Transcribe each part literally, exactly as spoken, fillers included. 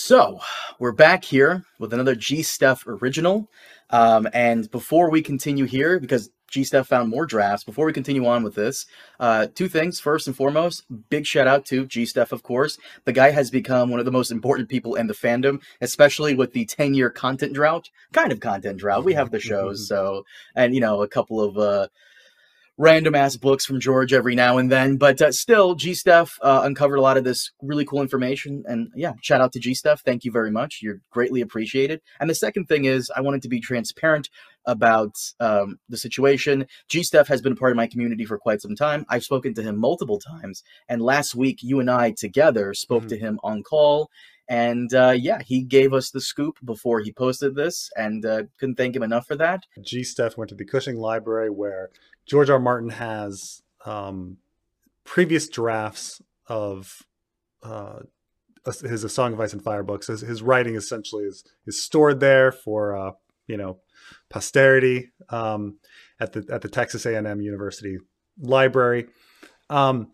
So we're back here with another G Stuff original. Um, and before we continue here, because G Stuff found more drafts, before we continue on with this, uh, two things. First and foremost, big shout out to G Stuff, of course. The guy has become one of the most important people in the fandom, especially with the ten year content drought. Kind of content drought. We have the shows, so, and, you know, a couple of, uh, random ass books from George every now and then, but uh, still, G Stuff uh, uncovered a lot of this really cool information. And yeah, shout out to G Stuff. Thank you very much. You're greatly appreciated. And the second thing is, I wanted to be transparent about um, the situation. G Stuff has been a part of my community for quite some time. I've spoken to him multiple times, and last week you and I together spoke mm-hmm. to him on call. And uh, yeah, he gave us the scoop before he posted this, and uh, couldn't thank him enough for that. G Stuff went to the Cushing Library, where George R. R. Martin has um, previous drafts of uh, his A Song of Ice and Fire books. His, his writing essentially is is stored there for uh, you know posterity um, at the at the Texas A and M University Library, um,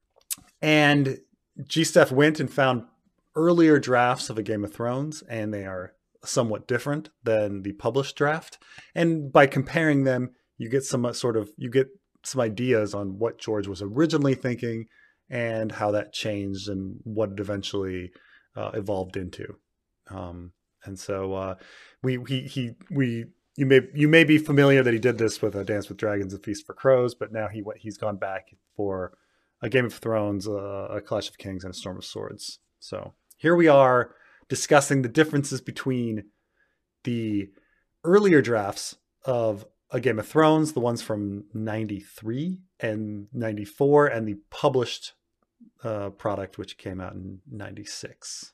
and G Stuff went and found earlier drafts of A Game of Thrones, and they are somewhat different than the published draft. And by comparing them, you get some sort of, you get some ideas on what George was originally thinking and how that changed and what it eventually uh, evolved into. Um, and so uh, we, he, he, we, you may, you may be familiar that he did this with A Dance with Dragons and Feast for Crows, but now he he's gone back for A Game of Thrones, uh, A Clash of Kings, and A Storm of Swords. So here we are discussing the differences between the earlier drafts of A Game of Thrones, the ones from ninety-three and ninety-four, and the published uh, product, which came out in ninety-six.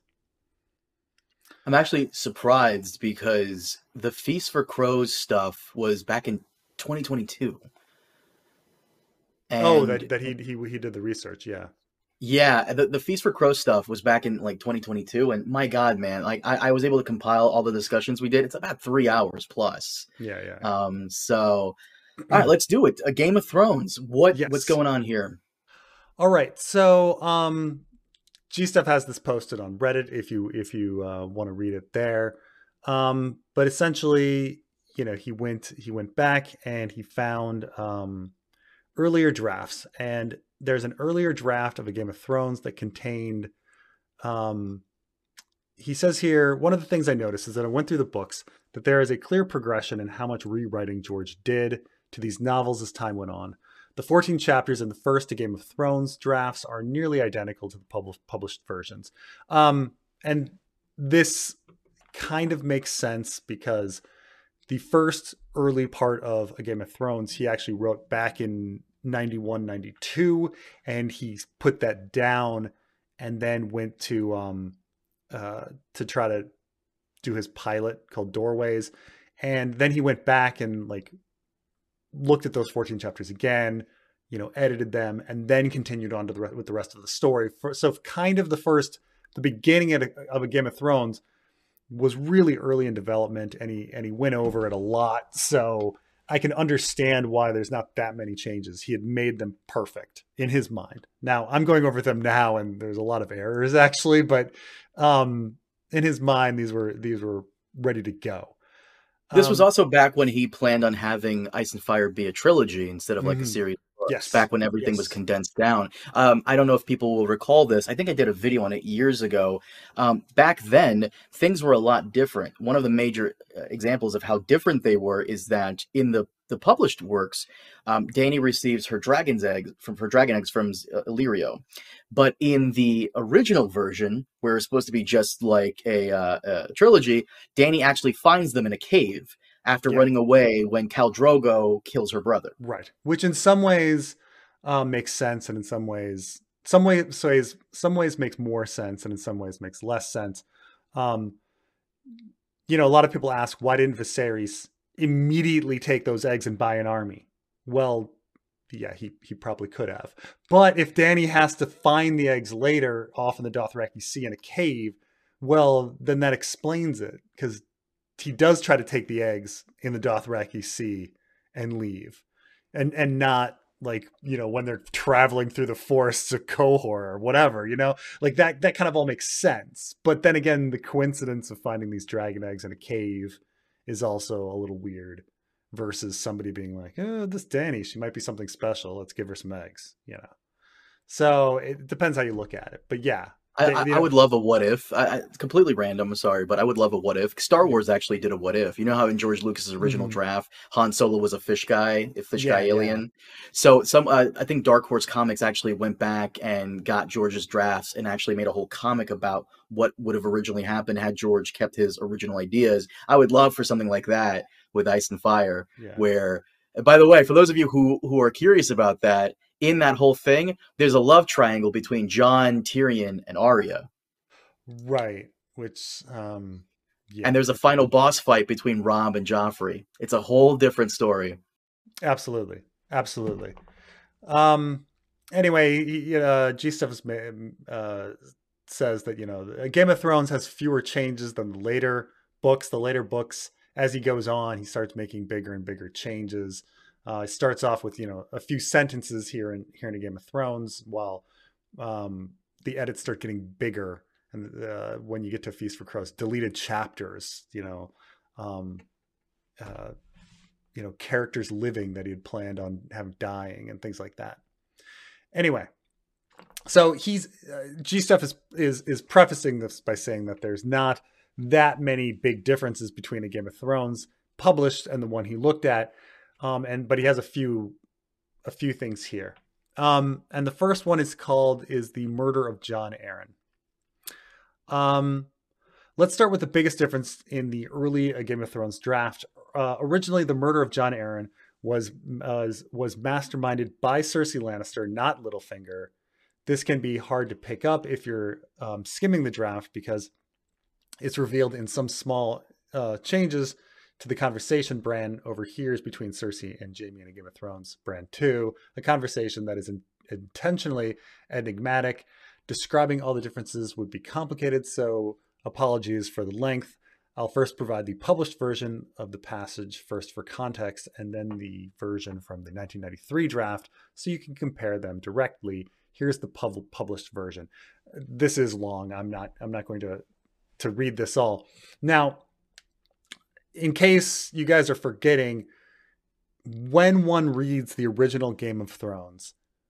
I'm actually surprised because the Feast for Crows stuff was back in twenty twenty-two. And oh, that, that he, he, he did the research. Yeah. Yeah, the, the Feast for Crows stuff was back in like twenty twenty-two, and my God, man, like I, I was able to compile all the discussions we did. It's about three hours plus. Yeah, yeah. Um, so, all right, let's do it. A Game of Thrones. What yes. What's going on here? All right, so um, G Stuff has this posted on Reddit if you if you uh, want to read it there. Um, but essentially, you know, he went he went back and he found um, earlier drafts, and there's an earlier draft of A Game of Thrones that contained, um, he says here, one of the things I noticed is that I went through the books, that there is a clear progression in how much rewriting George did to these novels as time went on. The fourteen chapters in the first A Game of Thrones drafts are nearly identical to the pub- published versions. Um, and this kind of makes sense because the first early part of A Game of Thrones, he actually wrote back in ninety-one, ninety-two, and he put that down and then went to um uh to try to do his pilot called Doorways, and then he went back and like looked at those fourteen chapters again, you know, edited them, and then continued on to the with the rest of the story. For, so kind of the first the beginning of a, of a Game of Thrones was really early in development, and he and he went over it a lot, so I can understand why there's not that many changes. He had made them perfect in his mind. Now I'm going over them now, and there's a lot of errors actually, but um, in his mind, these were these were ready to go. This um, was also back when he planned on having Ice and Fire be a trilogy instead of like mm-hmm. a series. Yes. Back when everything yes. was condensed down. Um, I don't know if people will recall this. I think I did a video on it years ago. Um, back then, things were a lot different. One of the major examples of how different they were is that in the, the published works, um, Dany receives her dragon's egg from her dragon eggs from uh, Illyrio. But in the original version, where it's supposed to be just like a, uh, a trilogy, Dany actually finds them in a cave after yeah. running away when Khal Drogo kills her brother. Right. Which in some ways uh, makes sense, and in some ways, some ways, ways, some ways makes more sense, and in some ways makes less sense. Um, you know, a lot of people ask, why didn't Viserys immediately take those eggs and buy an army? Well, yeah, he, he probably could have. But if Dany has to find the eggs later off in the Dothraki Sea in a cave, well, then that explains it, because he does try to take the eggs in the Dothraki Sea and leave, and and not like, you know, when they're traveling through the forests of Qohor or whatever, you know, like that, that kind of all makes sense. But then again, the coincidence of finding these dragon eggs in a cave is also a little weird versus somebody being like, oh, this Dany, she might be something special. Let's give her some eggs, you know? So it depends how you look at it, but yeah. I, They, I, you I know, would love a what if. I, I, it's completely random. I'm sorry, but I would love a what if. Star Wars actually did a what if. You know how in George Lucas's original mhm. draft, Han Solo was a fish guy, a fish Yeah, guy yeah. alien. So some, uh, I think Dark Horse Comics actually went back and got George's drafts and actually made a whole comic about what would have originally happened had George kept his original ideas. I would love for something like that with Ice and Fire, Yeah. where, by the way, for those of you who who are curious about that, in that whole thing, there's a love triangle between Jon, Tyrion, and Arya. Right. Which, um, yeah. And there's a final boss fight between Robb and Joffrey. It's a whole different story. Absolutely. Absolutely. Um, anyway, you know, G Stuff is, uh, says that, you know, Game of Thrones has fewer changes than the later books. The later books, as he goes on, he starts making bigger and bigger changes. Uh, it starts off with, you know, a few sentences here in here in a Game of Thrones, while um, the edits start getting bigger. And uh, when you get to Feast for Crows, deleted chapters, you know, um, uh, you know, characters living that he had planned on having dying and things like that. Anyway, so he's uh, G Stuff is is is prefacing this by saying that there's not that many big differences between a Game of Thrones published and the one he looked at, um, and but he has a few a few things here. Um, and the first one is called is the Murder of Jon Arryn. Um, let's start with the biggest difference in the early uh, Game of Thrones draft. Uh, originally, the murder of Jon Arryn was uh, was masterminded by Cersei Lannister, not Littlefinger. This can be hard to pick up if you're um, skimming the draft because it's revealed in some small uh, changes to the conversation Bran overhears between Cersei and Jaime in a Game of Thrones, Bran two, a conversation that is in- intentionally enigmatic. Describing all the differences would be complicated, so apologies for the length. I'll first provide the published version of the passage first for context, and then the version from the nineteen ninety-three draft, so you can compare them directly. Here's the pub- published version. This is long. I'm not. I'm not going to to read this all. Now, in case you guys are forgetting, when one reads the original Game of Thrones,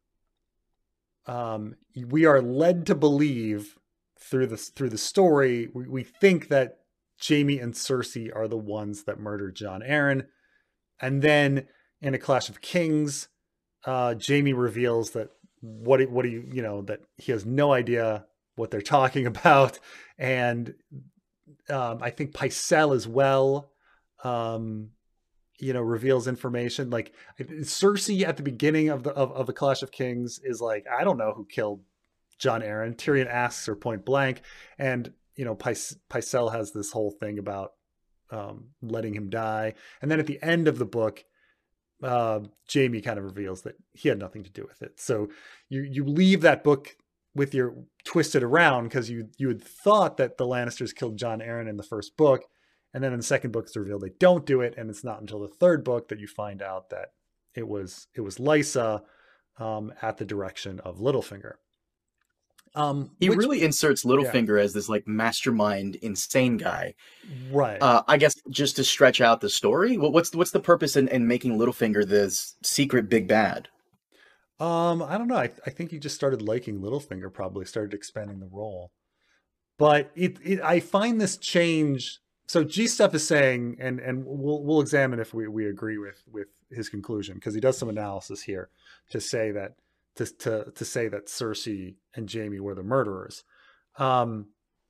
um, we are led to believe through the through the story, we, we think that Jaime and Cersei are the ones that murdered Jon Arryn, and then in A Clash of Kings, uh, Jaime reveals that what what do you you know that he has no idea what they're talking about, and um, I think Pycelle as well. Um, you know, reveals information like Cersei at the beginning of the of, of the Clash of Kings is like, I don't know who killed Jon Arryn. Tyrion asks her point blank, and you know, Pyce- Pycelle has this whole thing about um, letting him die, and then at the end of the book, uh, Jaime kind of reveals that he had nothing to do with it. So you you leave that book with your twisted around because you you had thought that the Lannisters killed Jon Arryn in the first book. And then in the second book, it's revealed they don't do it, and it's not until the third book that you find out that it was it was Lysa um, at the direction of Littlefinger. Um, He which, really inserts Littlefinger yeah. as this like mastermind, insane guy. Right. Uh, I guess just to stretch out the story. What, what's what's the purpose in, in making Littlefinger this secret big bad? Um, I don't know. I, I think he just started liking Littlefinger. Probably started expanding the role. But it, it I find this change. So G Stuff is saying, and and we'll we'll examine if we, we agree with with his conclusion, because he does some analysis here to say that to to to say that Cersei and Jaime were the murderers. Um,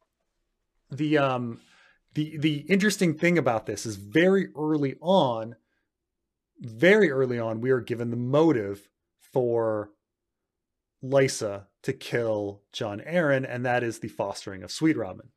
the um the the interesting thing about this is very early on, very early on, we are given the motive for Lysa to kill Jon Arryn, and that is the fostering of Sweet Robin.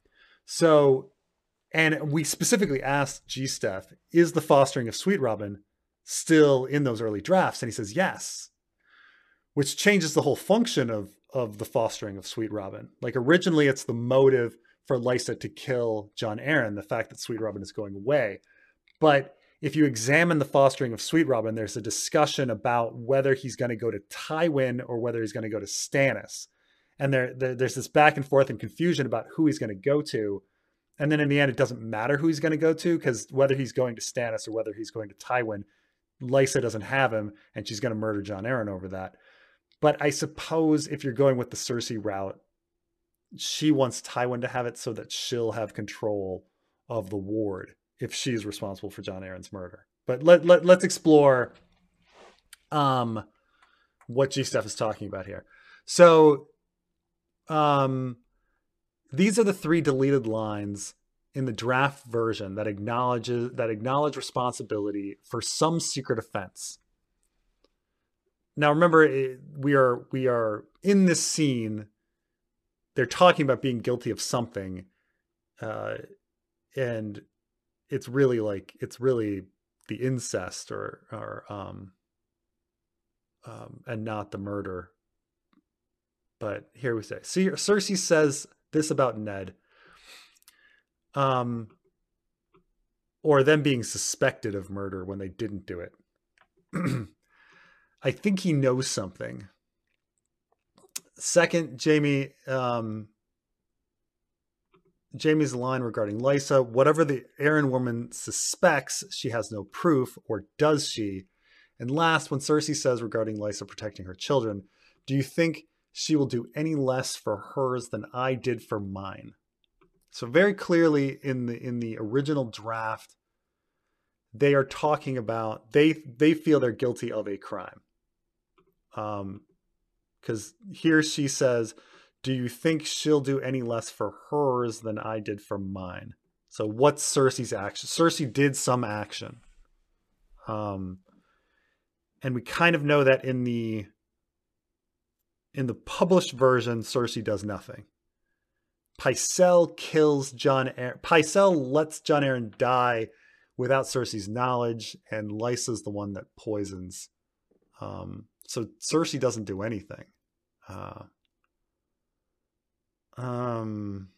So. And we specifically asked G-Steph, is the fostering of Sweet Robin still in those early drafts? And he says, yes, which changes the whole function of, of the fostering of Sweet Robin. Like originally it's the motive for Lysa to kill Jon Arryn, the fact that Sweet Robin is going away. But if you examine the fostering of Sweet Robin, there's a discussion about whether he's going to go to Tywin or whether he's going to go to Stannis. And there, there, there's this back and forth and confusion about who he's going to go to. And then in the end, it doesn't matter who he's going to go to, because whether he's going to Stannis or whether he's going to Tywin, Lysa doesn't have him, and she's going to murder Jon Arryn over that. But I suppose if you're going with the Cersei route, she wants Tywin to have it so that she'll have control of the ward if she's responsible for Jon Arryn's murder. But let, let, let's explore um, what G Stuff is talking about here. So um, these are the three deleted lines in the draft version that acknowledges that acknowledge responsibility for some secret offense. Now, remember, we are we are in this scene. They're talking about being guilty of something, uh, and it's really like it's really the incest or or um, um, and not the murder. But here we say, see, Cersei says this about Ned, um, or them being suspected of murder when they didn't do it. I think he knows something. Second, Jaime, um, Jaime's line regarding Lysa, whatever the Arryn woman suspects, she has no proof, or does she? And last, when Cersei says regarding Lysa protecting her children, do you think she will do any less for hers than I did for mine? So very clearly in the in the original draft, they are talking about, they they feel they're guilty of a crime. Um, because here she says, do you think she'll do any less for hers than I did for mine? So what's Cersei's action? Cersei did some action. Um, and we kind of know that in the in the published version, Cersei does nothing. Pycelle kills Jon Arryn. Pycelle lets Jon Arryn die without Cersei's knowledge, and Lysa's the one that poisons. Um, so Cersei doesn't do anything. Uh, um,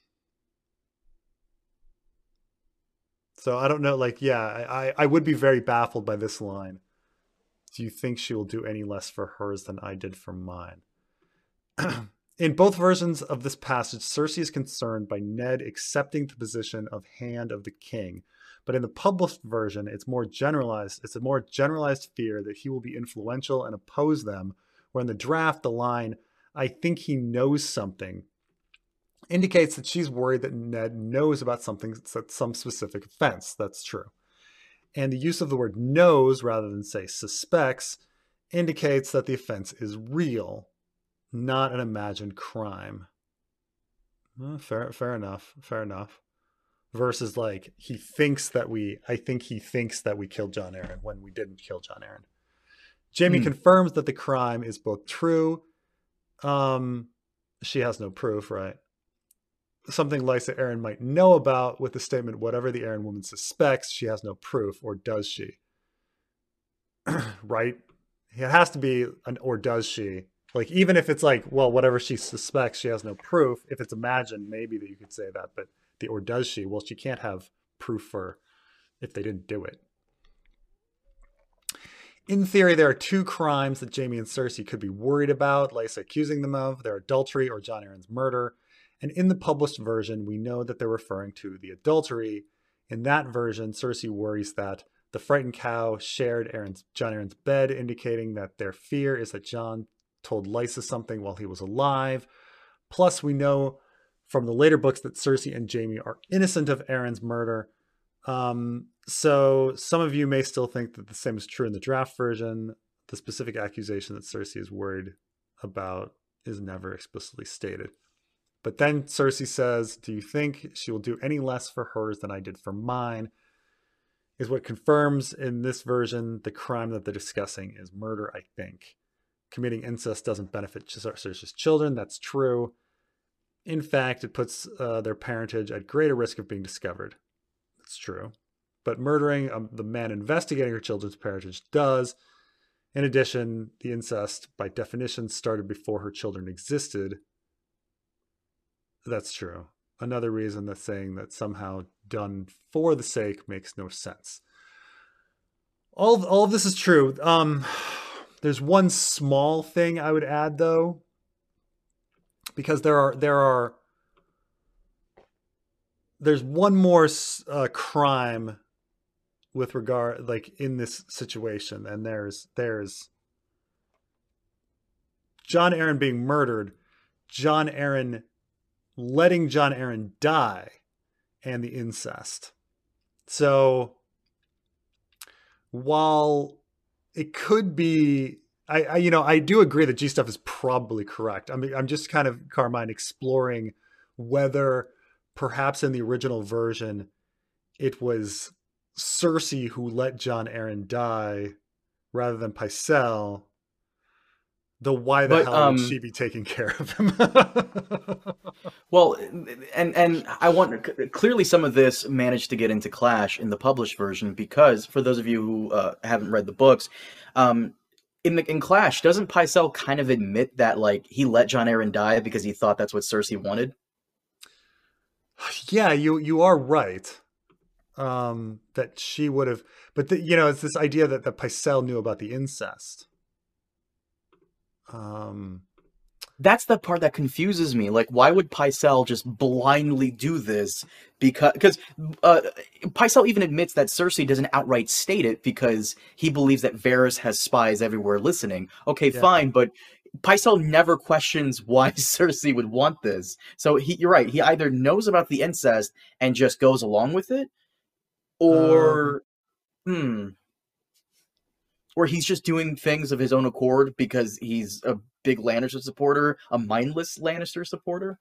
so I don't know, like, yeah, I, I would be very baffled by this line. Do you think she will do any less for hers than I did for mine? In both versions of this passage, Cersei is concerned by Ned accepting the position of Hand of the King. But in the published version, it's more generalized. It's a more generalized fear that he will be influential and oppose them. Where in the draft, the line, I think he knows something, indicates that she's worried that Ned knows about something, some specific offense. That's true. And the use of the word knows rather than say suspects indicates that the offense is real, not an imagined crime. Well, fair, fair enough. Fair enough. Versus like, he thinks that we, I think he thinks that we killed Jon Arryn when we didn't kill Jon Arryn. Jaime mm. confirms that the crime is both true. Um, she has no proof, right? Something Lysa Arryn might know about with the statement, whatever the Arryn woman suspects, she has no proof, or does she? Right? It has to be an or does she? Like, even if it's like, well, whatever she suspects, she has no proof. If it's imagined, maybe that you could say that, but the or does she? Well, she can't have proof for if they didn't do it. In theory, there are two crimes that Jaime and Cersei could be worried about, Lysa accusing them of, their adultery or Jon Arryn's murder. And in the published version, we know that they're referring to the adultery. In that version, Cersei worries that the frightened cow shared Aaron's, Jon Arryn's bed, indicating that their fear is that Jon told Lysa something while he was alive. Plus, we know from the later books that Cersei and Jaime are innocent of Aaron's murder. Um, so some of you may still think that the same is true in the draft version. The specific accusation that Cersei is worried about is never explicitly stated. But then Cersei says, do you think she will do any less for hers than I did for mine? Is what confirms in this version the crime that they're discussing is murder, I think. Committing incest doesn't benefit Cersei's children. That's true. In fact, it puts uh, their parentage at greater risk of being discovered. That's true. But murdering um, the man investigating her children's parentage does. In addition, the incest, by definition, started before her children existed. That's true. Another reason that saying that somehow done for the sake makes no sense. all of, all of this is true. Um, there's one small thing I would add though, because there are there are there's one more uh, crime with regard, like in this situation, and there's there's Jon Arryn being murdered, Jon Arryn letting Jon Arryn die, and the incest. So while it could be, I, I you know I do agree that G Stuff is probably correct. I mean, I'm just kind of, Carmine, exploring whether perhaps in the original version it was Cersei who let Jon Arryn die rather than Pycelle. Though why the But hell um, would she be taking care of him? well, and and I want clearly some of this managed to get into Clash in the published version, because for those of you who uh, haven't read the books, um, in the in Clash, doesn't Pycelle kind of admit that like he let Jon Arryn die because he thought that's what Cersei wanted? Yeah, you you are right. Um, that she would have, but the, you know, it's this idea that the Pycelle knew about the incest. Um, That's the part that confuses me. Like, why would Pycelle just blindly do this? Because because uh, Pycelle even admits that Cersei doesn't outright state it because he believes that Varys has spies everywhere listening. Okay, yeah. fine, but Pycelle never questions why Cersei would want this. So he, you're right. He either knows about the incest and just goes along with it, or um, hmm, or he's just doing things of his own accord because he's a big Lannister supporter, a mindless Lannister supporter.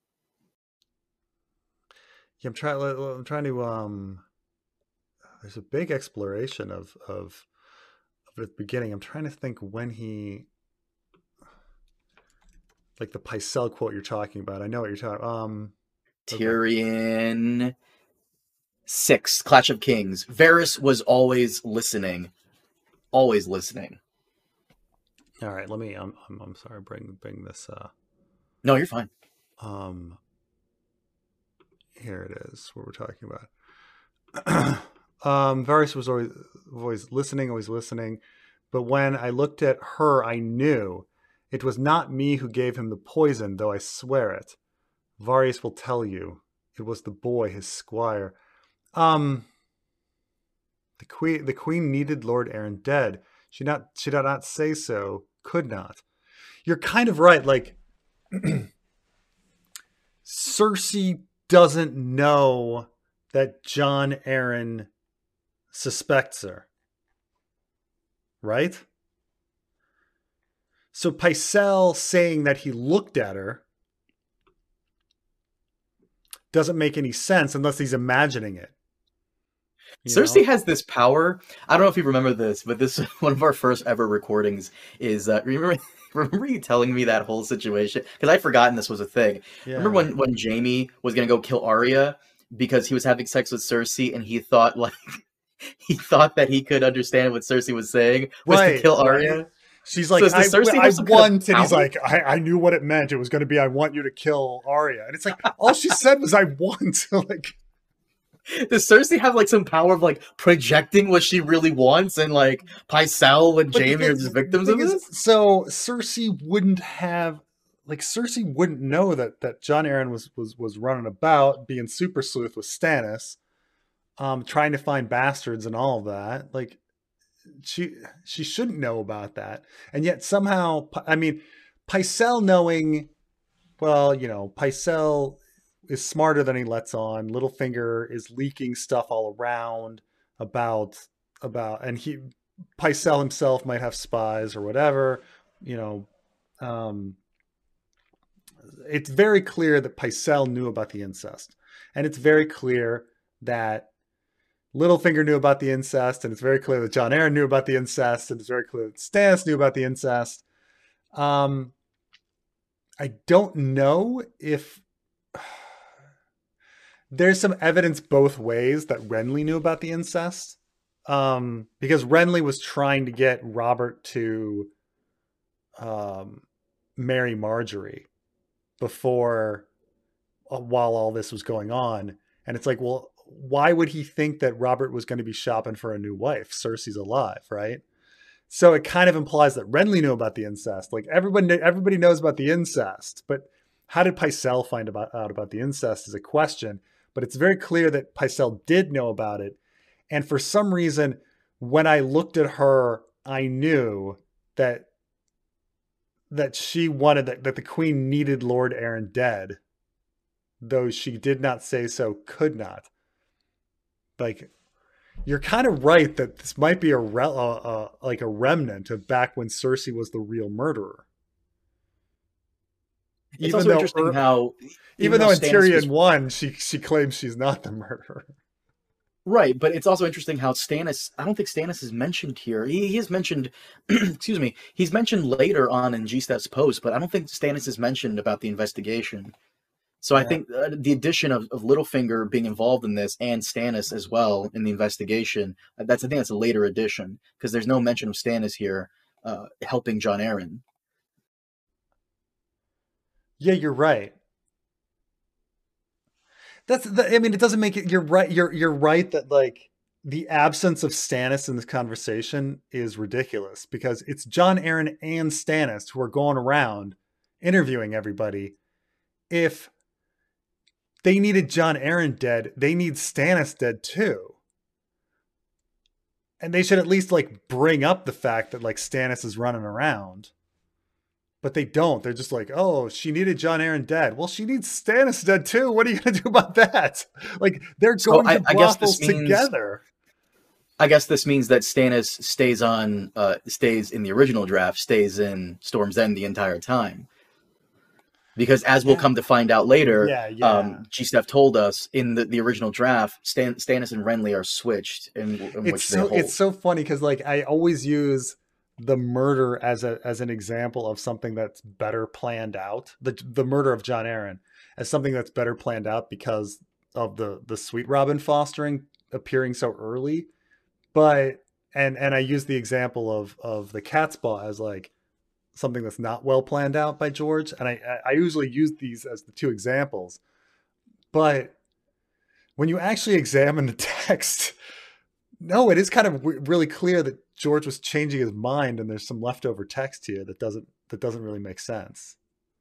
Yeah, I'm trying. I'm trying to. Um, there's a big exploration of of of the beginning. I'm trying to think when he, like the Pycelle quote you're talking about. I know what you're talking. Um, Tyrion okay. six, Clash of Kings. Varys was always listening, always listening. All right, let me. I'm. I'm, I'm sorry. Bring bring this. Uh, no, you're fine. Um. Here it is. What we're talking about. um, Varys was always always listening, always listening. But when I looked at her, I knew it was not me who gave him the poison, though I swear it. Varys will tell you it was the boy, his squire. Um. The queen. The queen needed Lord Arryn dead. She not. She did not say so. Could not. You're kind of right. Like Cersei doesn't know that Jon Arryn suspects her. Right? So Pycelle saying that he looked at her doesn't make any sense unless he's imagining it. You Cersei know? has this power. I don't know if you remember this, but this one of our first ever recordings is uh, remember remember you telling me that whole situation, because I'd forgotten this was a thing. Yeah. Remember when when Jaime was gonna go kill Arya because he was having sex with Cersei and he thought like he thought that he could understand what Cersei was saying was right, to kill Arya. Right. She's like, so I, Cersei I want, kind of and he's like, I, I knew what it meant. It was going to be, I want you to kill Arya. And it's like, all she said was, I want. like, does Cersei have like some power of like projecting what she really wants, and like Pycelle and Jaime are just victims of this? So Cersei wouldn't have, like, Cersei wouldn't know that that Jon Arryn was was was running about being super sleuth with Stannis, um, trying to find bastards and all of that. Like, she she shouldn't know about that, and yet somehow, I mean, Pycelle knowing, well, you know, Pycelle is smarter than he lets on. Littlefinger is leaking stuff all around about about, and he Pycelle himself might have spies or whatever. You know, um, it's very clear that Pycelle knew about the incest, and it's very clear that Littlefinger knew about the incest, and it's very clear that Jon Arryn knew about the incest, and it's very clear that Stannis knew about the incest. Um, I don't know if there's some evidence both ways that Renly knew about the incest, um, because Renly was trying to get Robert to um, marry Marjorie before, uh, while all this was going on. And it's like, well, why would he think that Robert was going to be shopping for a new wife? Cersei's alive, right? So it kind of implies that Renly knew about the incest. Like everybody, everybody knows about the incest, but how did Pycelle find about, out about the incest is a question. But it's very clear that Pycelle did know about it. And for some reason, when I looked at her, I knew that that she wanted that, that the queen needed Lord Aaron dead, though she did not say so, could not. Like, you're kind of right that this might be a re- uh, uh, like a remnant of back when Cersei was the real murderer. It's even also interesting how, even, even though in Tyrion was, one, she she claims she's not the murderer. Right, but it's also interesting how Stannis, I don't think Stannis is mentioned here. He, he is mentioned, excuse me, he's mentioned later on in G-Steph's post, but I don't think Stannis is mentioned about the investigation. So yeah. I think uh, the addition of, of Littlefinger being involved in this and Stannis as well in the investigation, that's I think that's a later addition because there's no mention of Stannis here uh, helping Jon Arryn. Yeah, you're right. That's the, I mean, it doesn't make it, you're right. You're, you're right that like the absence of Stannis in this conversation is ridiculous because it's Jon Arryn and Stannis who are going around interviewing everybody. If they needed Jon Arryn dead, they need Stannis dead too. And they should at least like bring up the fact that like Stannis is running around. But they don't. They're just like, oh, she needed Jon Arryn dead. Well, she needs Stannis dead too. What are you going to do about that? Like, they're going so I, to I brothels means, together. I guess this means that Stannis stays on, uh, stays in the original draft, stays in Storm's End the entire time. Because as we'll yeah. come to find out later, yeah, yeah. Um, G-Steph told us in the, the original draft, Stan, Stannis and Renly are switched in, in it's which so, they hold. It's so funny because like I always use the murder as a as an example of something that's better planned out. The the murder of Jon Arryn as something that's better planned out because of the the Sweet Robin fostering appearing so early. But and and I use the example of of the Catspaw as like something that's not well planned out by George. And I I usually use these as the two examples. But when you actually examine the text, no, it is kind of w- really clear that George was changing his mind, and there's some leftover text here that doesn't that doesn't really make sense.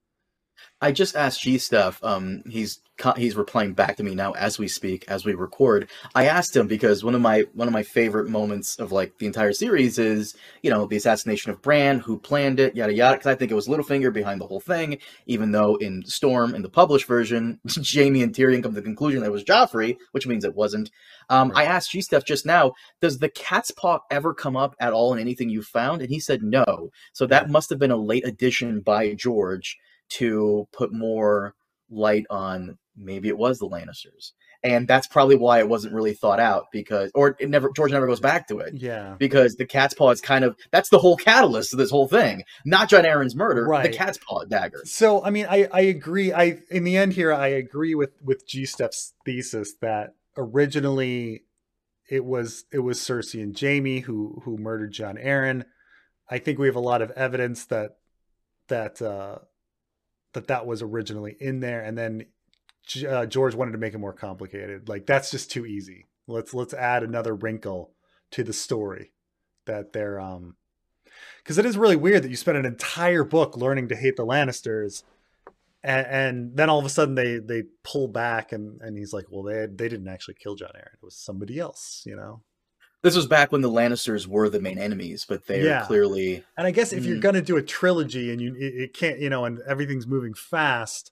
I just asked G-Stuff. Um, he's he's replying back to me now as we speak, as we record. I asked him because one of my one of my favorite moments of like the entire series is, you know, the assassination of Bran, who planned it, yada yada. Because I think it was Littlefinger behind the whole thing, even though in Storm, in the published version, Jaime and Tyrion come to the conclusion that it was Joffrey, which means it wasn't. Um, right. I asked G-Stuff just now, does the cat's paw ever come up at all in anything you found? And he said no. So that must have been a late addition by George to put more light on maybe it was the Lannisters. And that's probably why it wasn't really thought out because, or it never, George never goes back to it. Yeah. Because the cat's paw is kind of, that's the whole catalyst of this whole thing. Not Jon Arryn's murder, right. the cat's paw dagger. So, I mean, I, I agree. I, in the end here, I agree with, with G-Steph's thesis that originally it was, it was Cersei and Jaime who, who murdered Jon Arryn. I think we have a lot of evidence that, that, uh, that that was originally in there, and then uh, George wanted to make it more complicated. Like that's just too easy. Let's let's add another wrinkle to the story that they're um because it is really weird that you spend an entire book learning to hate the Lannisters, and, and then all of a sudden they they pull back and and he's like, well, they they didn't actually kill Jon Arryn. It was somebody else, you know. This was back when the Lannisters were the main enemies, but they're yeah. clearly... And I guess if mm. you're going to do a trilogy and you it, it can't, you know, and everything's moving fast,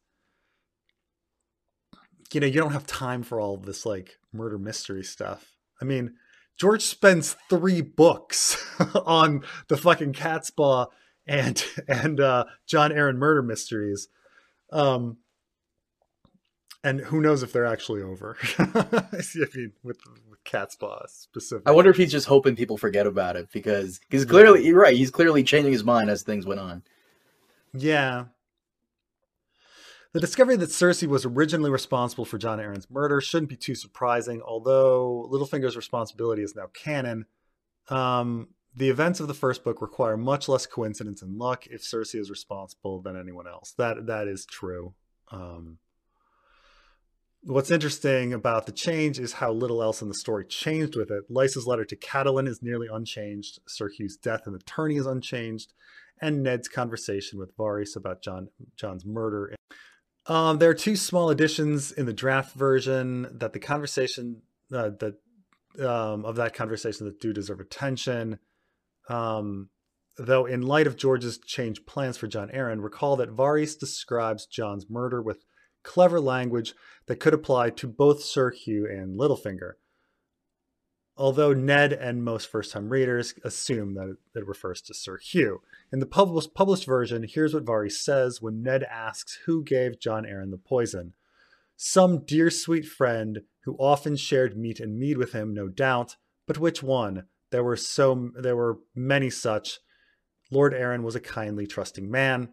you know, you don't have time for all of this, like, murder mystery stuff. I mean, George spends three books on the fucking Catspaw and, and uh, Jon Arryn murder mysteries. Um, and who knows if they're actually over. I mean, with, with Catspaw specifically. I wonder if he's just hoping people forget about it because he's clearly, you're right, he's clearly changing his mind as things went on. Yeah. The discovery that Cersei was originally responsible for Jon Arryn's murder shouldn't be too surprising, although Littlefinger's responsibility is now canon. Um, the events of the first book require much less coincidence and luck if Cersei is responsible than anyone else. That That is true. Um, what's interesting about the change is how little else in the story changed with it. Lysa's letter to Catelyn is nearly unchanged. Sir Hugh's death in the tourney is unchanged. And Ned's conversation with Varys about Jon Jon's murder. Um, there are two small additions in the draft version that the conversation uh, that um, of that conversation that do deserve attention. Um, though, in light of George's changed plans for Jon Arryn, recall that Varys describes Jon's murder with clever language that could apply to both Sir Hugh and Littlefinger. Although Ned and most first-time readers assume that it refers to Sir Hugh. In the published, published version, here's what Varys says when Ned asks who gave Jon Arryn the poison. Some dear sweet friend who often shared meat and mead with him, no doubt, but which one? There were so there were many such. Lord Arryn was a kindly, trusting man.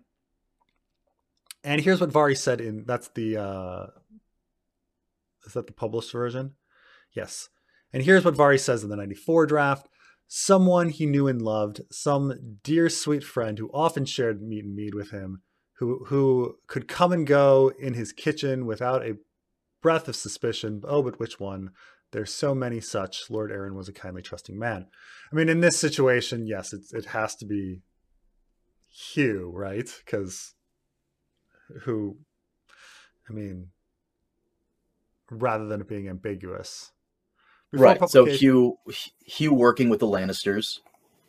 And here's what Varys said in, that's the, uh, is that the published version? Yes. And here's what Varys says in the ninety-four draft. Someone he knew and loved, some dear sweet friend who often shared meat and mead with him, who who could come and go in his kitchen without a breath of suspicion. Oh, but which one? There's so many such. Lord Arryn was a kindly, trusting man. I mean, in this situation, yes, it's, it has to be Hugh, right? Because who, I mean, rather than it being ambiguous. Before right. So Hugh, Hugh working with the Lannisters.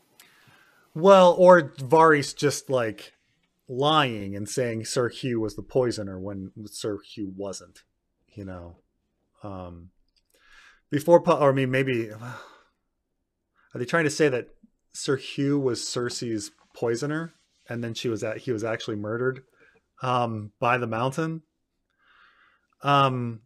Well, or Varys just like lying and saying Sir Hugh was the poisoner when Sir Hugh wasn't, you know. Um, before, or I mean, maybe are they trying to say that Sir Hugh was Cersei's poisoner, and then she was at he was actually murdered um, by the Mountain, um,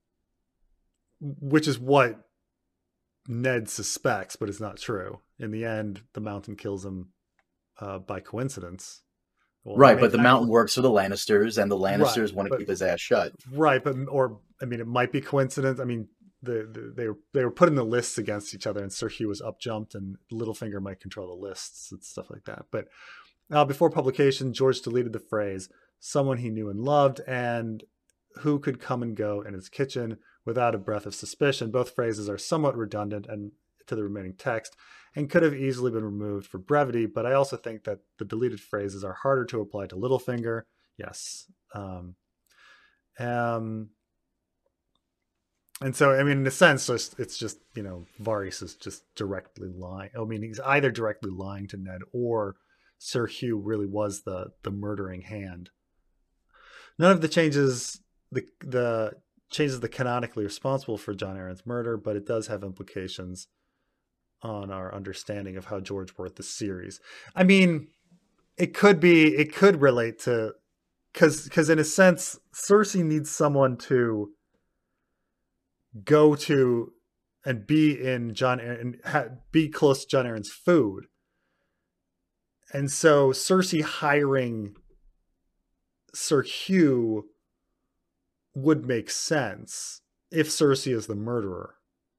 which is what Ned suspects, but it's not true. In the end, the Mountain kills him uh, by coincidence. Well, right, but the Mountain works for the Lannisters, and the Lannisters right, want to but, keep his ass shut. Right, but or I mean, it might be coincidence. I mean, the, the they were they were putting the lists against each other, and Sir Hugh was up jumped, and Littlefinger might control the lists and stuff like that. But uh, before publication, George deleted the phrase "someone he knew and loved" and "who could come and go in his kitchen without a breath of suspicion." Both phrases are somewhat redundant and to the remaining text and could have easily been removed for brevity, but I also think that the deleted phrases are harder to apply to Littlefinger. Yes. Um, um, and so, I mean, in a sense, it's just, you know, Varys is just directly lying. I mean, he's either directly lying to Ned or Sir Hugh really was the, the murdering hand. None of the changes, the, the, changes the canonically responsible for Jon Arryn's murder, but it does have implications on our understanding of how George wrote the series. I mean, it could be, it could relate to, because because in a sense, Cersei needs someone to go to and be in Jon Arryn, ha, be close to Jon Arryn's food. And so Cersei hiring Sir Hugh would make sense if Cersei is the murderer.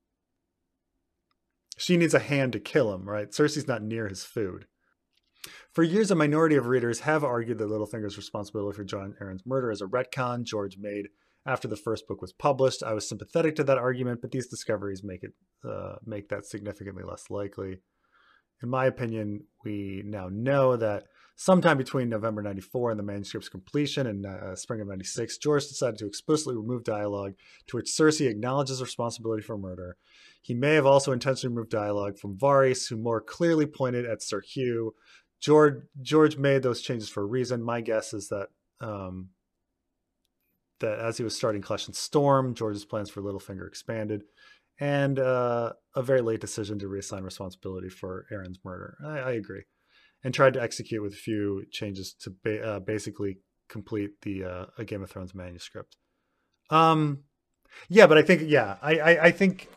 She needs a hand to kill him, right? Cersei's not near his food. For years, a minority of readers have argued that Littlefinger's responsibility for Jon Arryn's murder is a retcon George made after the first book was published. I was sympathetic to that argument, but these discoveries make it uh, make that significantly less likely. In my opinion, we now know that sometime between November ninety-four and the manuscript's completion in uh, spring of ninety-six, George decided to explicitly remove dialogue to which Cersei acknowledges responsibility for murder. He may have also intentionally removed dialogue from Varys, who more clearly pointed at Sir Hugh. George George made those changes for a reason. My guess is that um, that as he was starting Clash and Storm, George's plans for Littlefinger expanded, and uh, a very late decision to reassign responsibility for Arryn's murder. I, I agree. And tried to execute with a few changes to ba- uh, basically complete the uh, a Game of Thrones manuscript. Um, yeah, but I think, yeah, I, I, I think,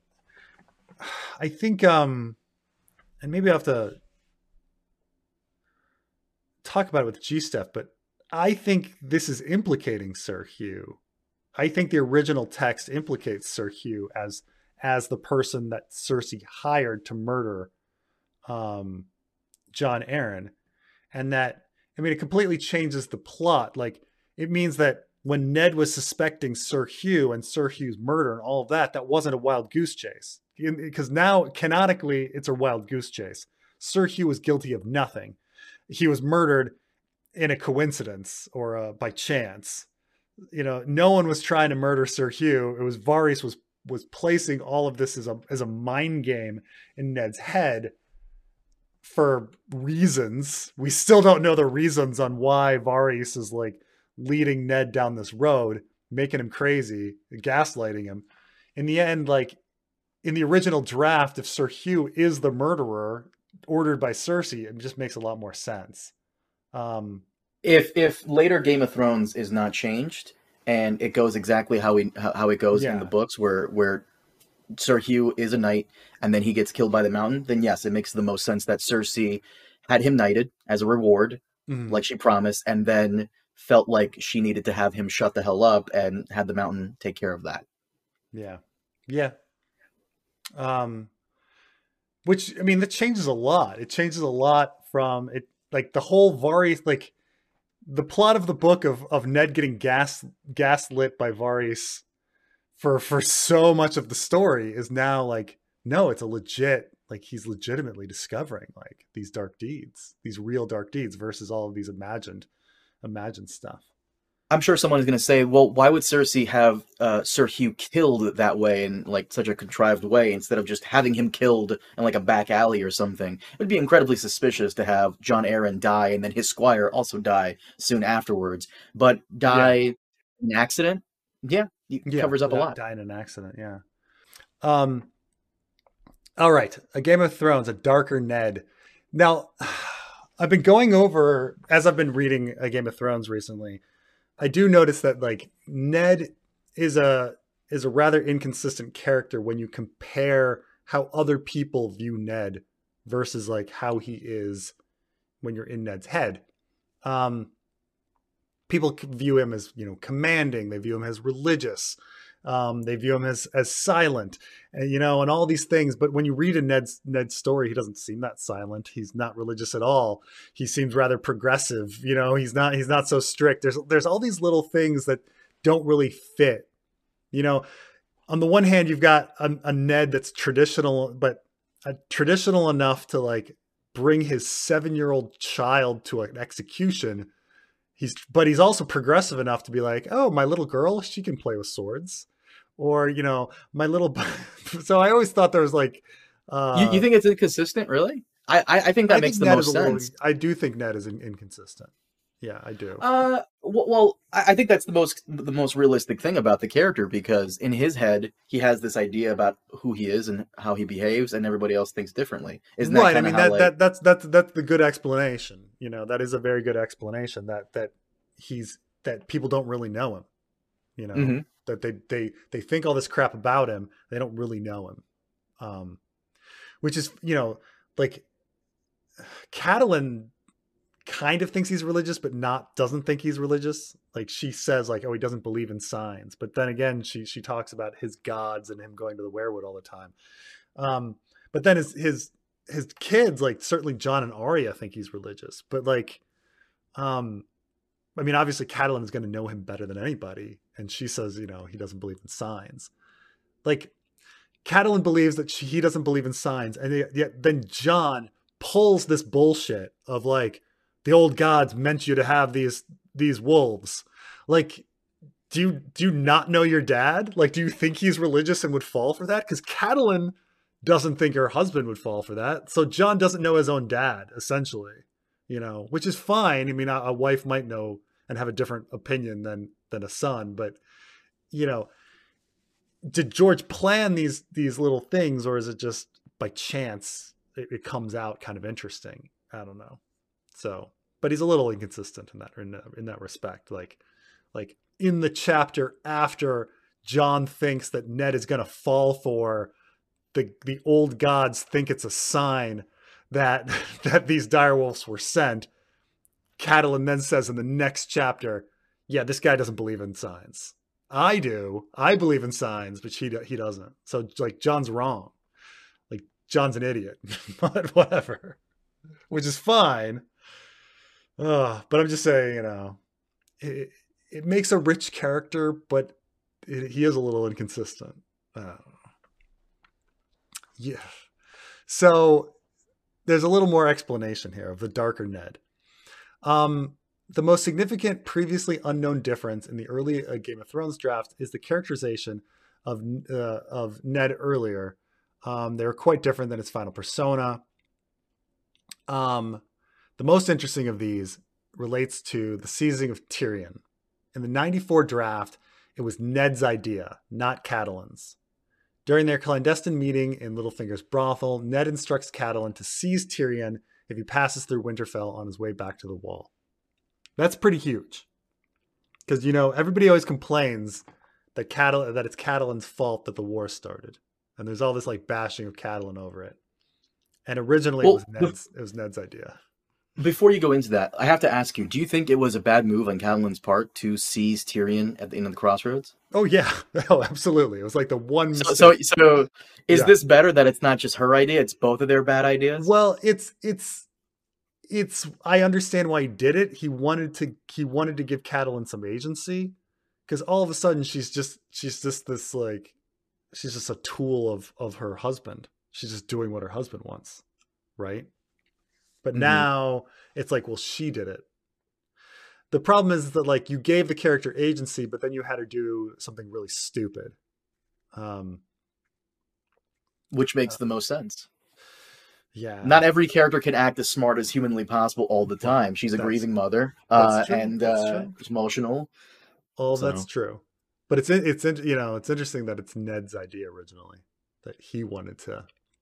I think, um, and maybe I have to talk about it with G-Steph, but I think this is implicating Sir Hugh. I think the original text implicates Sir Hugh as as the person that Cersei hired to murder um, Jon Arryn, and that, I mean, it completely changes the plot. Like, it means that when Ned was suspecting Sir Hugh and Sir Hugh's murder and all of that, that wasn't a wild goose chase. Because now, canonically, it's a wild goose chase. Sir Hugh was guilty of nothing. He was murdered in a coincidence or uh, by chance. You know, no one was trying to murder Sir Hugh. It was Varys was was placing all of this as a as a mind game in Ned's head for reasons. We still don't know the reasons on why Varys is like leading Ned down this road, making him crazy, gaslighting him. In the end, like in the original draft, if Sir Hugh is the murderer ordered by Cersei, it just makes a lot more sense. Um, if if later Game of Thrones is not changed and it goes exactly how we how, how it goes yeah. in the books, where where Sir Hugh is a knight and then he gets killed by the Mountain, then yes, it makes the most sense that Cersei had him knighted as a reward, mm-hmm. like she promised, and then felt like she needed to have him shut the hell up and had the Mountain take care of that. Yeah, yeah. Um, which I mean, that changes a lot. It changes a lot from it, like the whole Varys, like the plot of the book of of Ned getting gas gaslit by Varys for for so much of the story is now like, no, it's a legit, like he's legitimately discovering like these dark deeds, these real dark deeds versus all of these imagined imagined stuff. I'm sure someone is going to say, well, why would Cersei have uh, Sir Hugh killed that way in like such a contrived way instead of just having him killed in like a back alley or something? It would be incredibly suspicious to have Jon Arryn die and then his squire also die soon afterwards, but die yeah. in an accident. Yeah, it yeah, covers up a lot. Die in an accident, yeah. Um. All right, a Game of Thrones, a darker Ned. Now, I've been going over as I've been reading a Game of Thrones recently. I do notice that like Ned is a is a rather inconsistent character when you compare how other people view Ned versus like how he is when you're in Ned's head. Um, people view him as, you know, commanding. They view him as religious. Um, they view him as as silent, and you know, and all these things. But when you read a Ned's Ned's story, he doesn't seem that silent. He's not religious at all. He seems rather progressive. You know, he's not he's not so strict. There's there's all these little things that don't really fit. You know, on the one hand, you've got a, a Ned that's traditional, but uh, traditional enough to like bring his seven-year-old child to an execution. He's but he's also progressive enough to be like, oh, my little girl, she can play with swords. Or, you know, my little, so I always thought there was like, uh, you, you think it's inconsistent, really? I, I, I think that I makes think the Ned most sense. Little, I do think Ned is in, inconsistent. Yeah, I do. Uh, well, well, I think that's the most, the most realistic thing about the character, because in his head, he has this idea about who he is and how he behaves, and everybody else thinks differently. Isn't that right? I mean, that, like... that that's that's that's the good explanation. You know, that is a very good explanation that that he's that people don't really know him. You know. Mm-hmm. That they they they think all this crap about him, they don't really know him, um, which is, you know, like Catelyn kind of thinks he's religious, but not doesn't think he's religious. Like she says, like, oh, he doesn't believe in signs, but then again, she she talks about his gods and him going to the werewood all the time. Um, but then his his his kids, like certainly Jon and Arya, think he's religious, but like, um. I mean, obviously Catelyn is going to know him better than anybody. And she says, you know, he doesn't believe in signs. Like Catelyn believes that she, he doesn't believe in signs. And yet then Jon pulls this bullshit of like, the old gods meant you to have these, these wolves. Like, do you, do you not know your dad? Like, do you think he's religious and would fall for that? Because Catelyn doesn't think her husband would fall for that. So Jon doesn't know his own dad, essentially. You know, which is fine. I mean, a, a wife might know and have a different opinion than than a son, but you know, did George plan these these little things, or is it just by chance it, it comes out kind of interesting? I don't know. So, but he's a little inconsistent in that in, in that respect. Like, like in the chapter after Jon thinks that Ned is going to fall for the the old gods, think it's a sign that that these direwolves were sent. Catelyn then says in the next chapter, yeah, this guy doesn't believe in signs. I do. I believe in signs, but he, he doesn't. So like Jon's wrong. Like Jon's an idiot, but whatever, which is fine. Uh, but I'm just saying, you know, it, it makes a rich character, but it, he is a little inconsistent. Uh, yeah. So there's a little more explanation here of the darker Ned. Um, the most significant previously unknown difference in the early uh, Game of Thrones draft is the characterization of uh, of Ned earlier. Um, they were quite different than his final persona. Um, the most interesting of these relates to the seizing of Tyrion. In the ninety-four draft, it was Ned's idea, not Catelyn's. During their clandestine meeting in Littlefinger's brothel, Ned instructs Catelyn to seize Tyrion if he passes through Winterfell on his way back to the Wall. That's pretty huge. Because, you know, everybody always complains that Catelyn, that it's Catelyn's fault that the war started. And there's all this like bashing of Catelyn over it. And originally well, it was Ned's it was Ned's idea. Before you go into that, I have to ask you, do you think it was a bad move on Catelyn's part to seize Tyrion at the end of the Crossroads? Oh, yeah. Oh, absolutely. It was like the one So, so, so is yeah. this better that it's not just her idea, it's both of their bad ideas? Well, it's it's it's I understand why he did it. He wanted to he wanted to give Catelyn some agency, because all of a sudden she's just she's just this like she's just a tool of of her husband. She's just doing what her husband wants, right? But mm-hmm. now it's like, well, she did it. The problem is that like you gave the character agency, but then you had her do something really stupid. Um, Which makes uh, the most sense. Yeah. Not every character can act as smart as humanly possible all the time. She's a that's, grieving mother uh, and uh, emotional. Oh, so. That's true. But it's, it's, you know, it's interesting that it's Ned's idea originally, that he wanted to.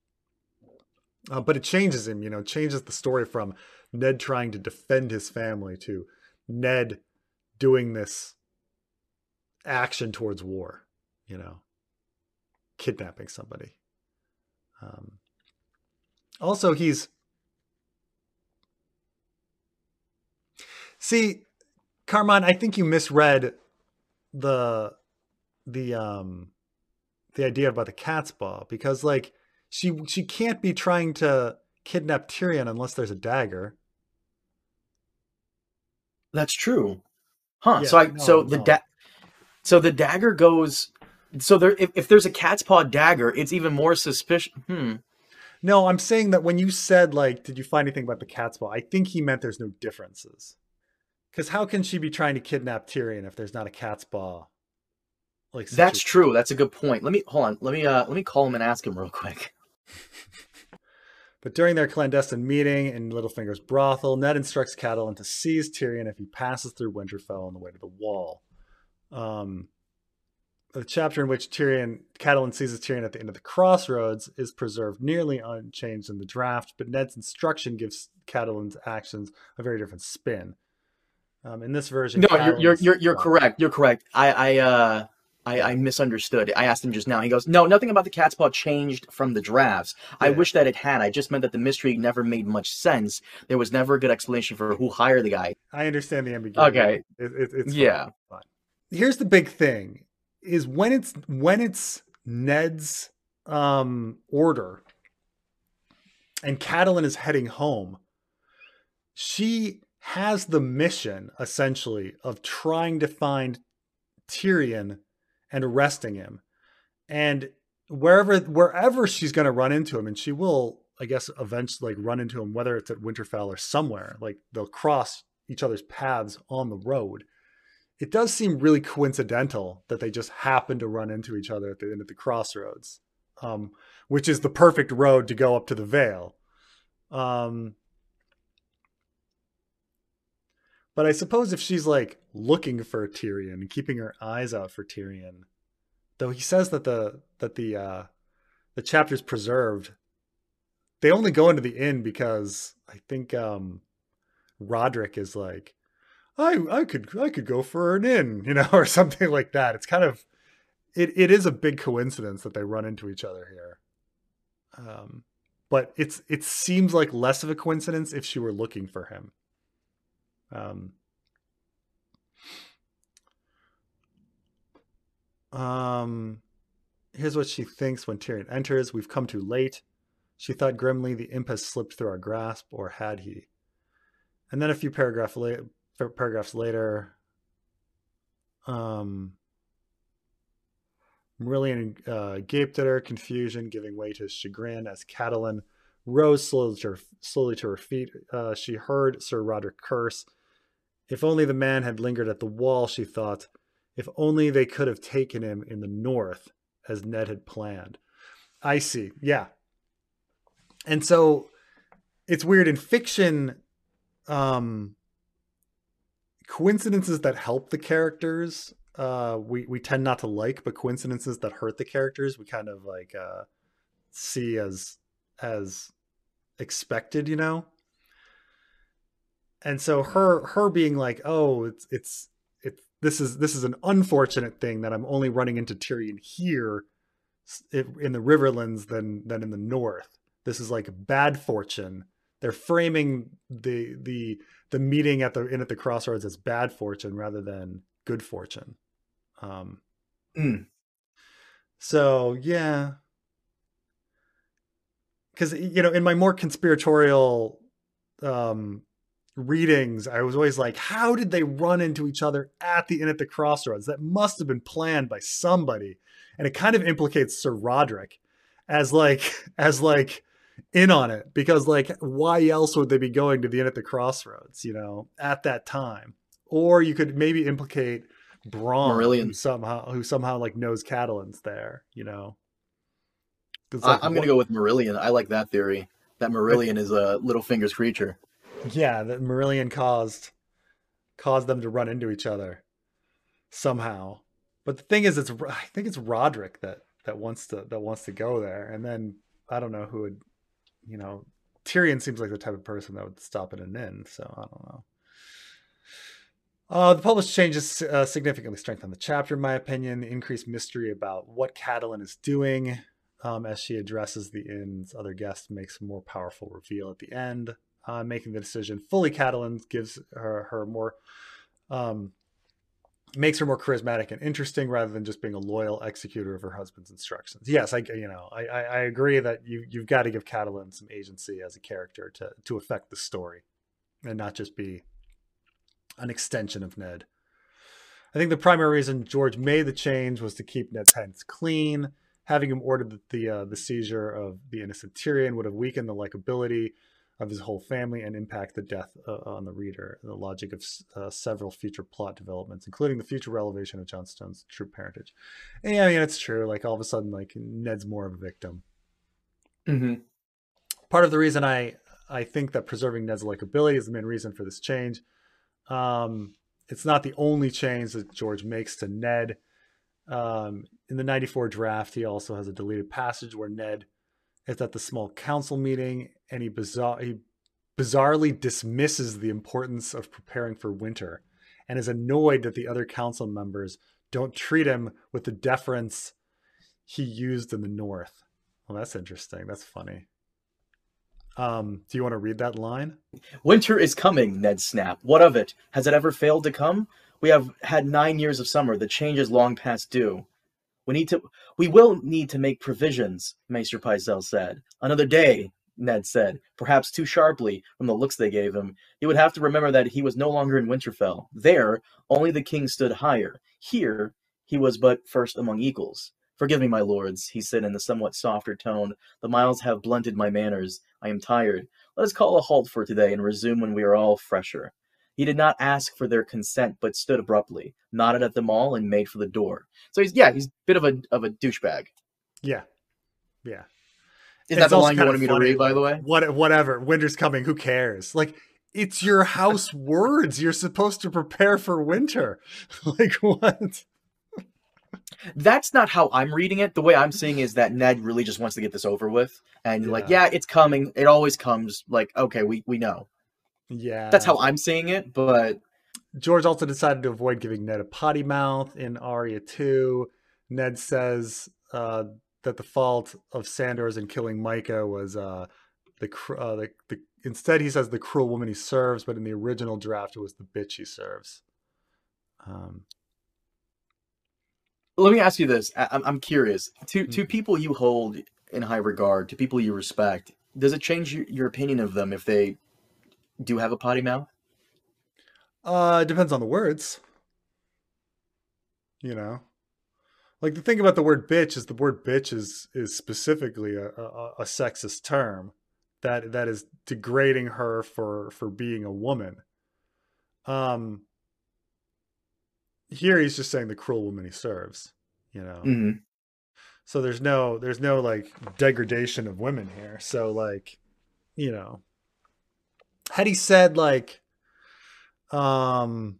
Uh, but it changes him, you know, changes the story from Ned trying to defend his family to Ned doing this action towards war, you know, kidnapping somebody. Um, also, he's... See, Carmine, I think you misread the the um the idea about the cat's paw, because like she she can't be trying to kidnap Tyrion unless there's a dagger. That's true, huh? Yeah, so I no, so the no. da- so the dagger goes. So there, if, if there's a cat's paw dagger, it's even more suspicious. Hmm. No, I'm saying that when you said like, did you find anything about the cat's paw? I think he meant there's no differences. Because how can she be trying to kidnap Tyrion if there's not a cat's paw? Like that's true. That's a good point. Let me hold on. Let me uh let me call him and ask him real quick. But during their clandestine meeting in Littlefinger's brothel, Ned instructs Catelyn to seize Tyrion if he passes through Winterfell on the way to the Wall. Um, the chapter in which Tyrion Catelyn seizes Tyrion at the end of the Crossroads is preserved nearly unchanged in the draft, but Ned's instruction gives Catelyn's actions a very different spin. Um, in this version, no, you're you're you're, you're correct. You're correct. I I uh. I, I misunderstood. I asked him just now. He goes, no, nothing about the cat's paw changed from the drafts. Yeah. I wish that it had. I just meant that the mystery never made much sense. There was never a good explanation for who hired the guy. I understand the ambiguity. Okay. It, it, it's yeah. fine. Here's the big thing is when it's, when it's Ned's um, order and Catelyn is heading home, she has the mission essentially of trying to find Tyrion and arresting him, and wherever wherever she's going to run into him, and she will, I guess, eventually like run into him, whether it's at Winterfell or somewhere, like they'll cross each other's paths on the road. It does seem really coincidental that they just happen to run into each other at the end of the Crossroads, um, which is the perfect road to go up to the Vale. Um, But I suppose if she's like looking for Tyrion and keeping her eyes out for Tyrion, though he says that the that the uh, the chapter's preserved, they only go into the inn because I think um, Roderick is like, I I could I could go for an inn, you know, or something like that. It's kind of it it is a big coincidence that they run into each other here. Um, but it's it seems like less of a coincidence if she were looking for him. Um, um, here's what she thinks when Tyrion enters. We've come too late. She thought grimly the imp has slipped through our grasp, or had he? And then a few paragraph la- paragraphs later, Um, Marillion uh, gaped at her, confusion giving way to chagrin as Catelyn rose slowly to her, slowly to her feet. Uh, she heard Sir Roderick curse. If only the man had lingered at the wall, she thought. If only they could have taken him in the north, as Ned had planned. I see. Yeah. And so it's weird in fiction, um, coincidences that help the characters, uh, we, we tend not to like, but coincidences that hurt the characters, we kind of like, uh, see as, as expected, you know? And so her, her being like, oh, it's, it's, it's, this is, this is an unfortunate thing that I'm only running into Tyrion here in the Riverlands than, than in the North. This is like bad fortune. They're framing the, the, the meeting at the, in at the crossroads as bad fortune rather than good fortune. Um, mm. So yeah, because, you know, in my more conspiratorial um, readings, I was always like, how did they run into each other at the inn at the crossroads? That must have been planned by somebody. And it kind of implicates Sir Roderick as like, as like in on it, because like, why else would they be going to the inn at the crossroads, you know, at that time? Or you could maybe implicate Bronn, Marillion. who somehow, who somehow like knows Catelyn's there, you know? I, Like, I'm going to go with Marillion. I like that theory. That Marillion is a Littlefinger's creature. Yeah, that Marillion caused caused them to run into each other somehow. But the thing is, it's I think it's Roderick that that wants to that wants to go there, and then I don't know who would, you know, Tyrion seems like the type of person that would stop at an inn, so I don't know. Uh, the published changes uh, significantly strengthen the chapter, in my opinion. The increased mystery about what Catelyn is doing um, as she addresses the inn's other guests makes a more powerful reveal at the end. Uh, making the decision fully Catelyn gives her her more um, makes her more charismatic and interesting rather than just being a loyal executor of her husband's instructions. Yes, I you know I I, I agree that you you've got to give Catelyn some agency as a character to to affect the story, and not just be an extension of Ned. I think the primary reason George made the change was to keep Ned's hands clean. Having him order the the, uh, the seizure of the innocent Tyrion would have weakened the likability of his whole family and impact the death uh, on the reader. The logic of uh, several future plot developments, including the future revelation of Jon Snow's true parentage. And yeah, I mean, it's true. Like all of a sudden, like Ned's more of a victim. Mm-hmm. Part of the reason I I think that preserving Ned's likability is the main reason for this change. Um, it's not the only change that George makes to Ned. Um, in the ninety-four draft, he also has a deleted passage where Ned is at the small council meeting and he, bizarre, he bizarrely dismisses the importance of preparing for winter and is annoyed that the other council members don't treat him with the deference he used in the North. Well, that's interesting. That's funny. Um, do you want to read that line? Winter is coming, Ned snapped. What of it? Has it ever failed to come? We have had nine years of summer. The change is long past due. We need to. We will need to make provisions, Maester Pycelle said. Another day, Ned said, perhaps too sharply from the looks they gave him. He would have to remember that he was no longer in Winterfell. There, only the king stood higher. Here, he was but first among equals. Forgive me, my lords, he said in a somewhat softer tone. The miles have blunted my manners. I am tired. Let us call a halt for today and resume when we are all fresher. He did not ask for their consent, but stood abruptly, nodded at them all, and made for the door. So he's yeah, he's a bit of a of a douchebag. Yeah, yeah. Is that the line you wanted me to read, by the way? What, whatever. Winter's coming. Who cares? Like, it's your house words. You're supposed to prepare for winter. Like, what? That's not how I'm reading it. The way I'm seeing is that Ned really just wants to get this over with. And, Yeah. like, yeah, it's coming. It always comes. Like, okay, we, we know. Yeah. That's how I'm seeing it, but... George also decided to avoid giving Ned a potty mouth in Arya two. Ned says uh, that the fault of Sandors in killing Micah was uh, the, uh, the the. Instead, he says the cruel woman he serves, but in the original draft, it was the bitch he serves. Um, Let me ask you this. I- I'm curious. To mm-hmm. to people you hold in high regard, to people you respect, does it change your, your opinion of them if they do have a potty mouth? Uh, it depends on the words. you know? Like the thing about the word bitch is the word bitch is is specifically a, a, a sexist term that that is degrading her for for being a woman. Um here he's just saying the cruel woman he serves, you know. Hmm. So there's no there's no like degradation of women here. So like, you know, had he said like um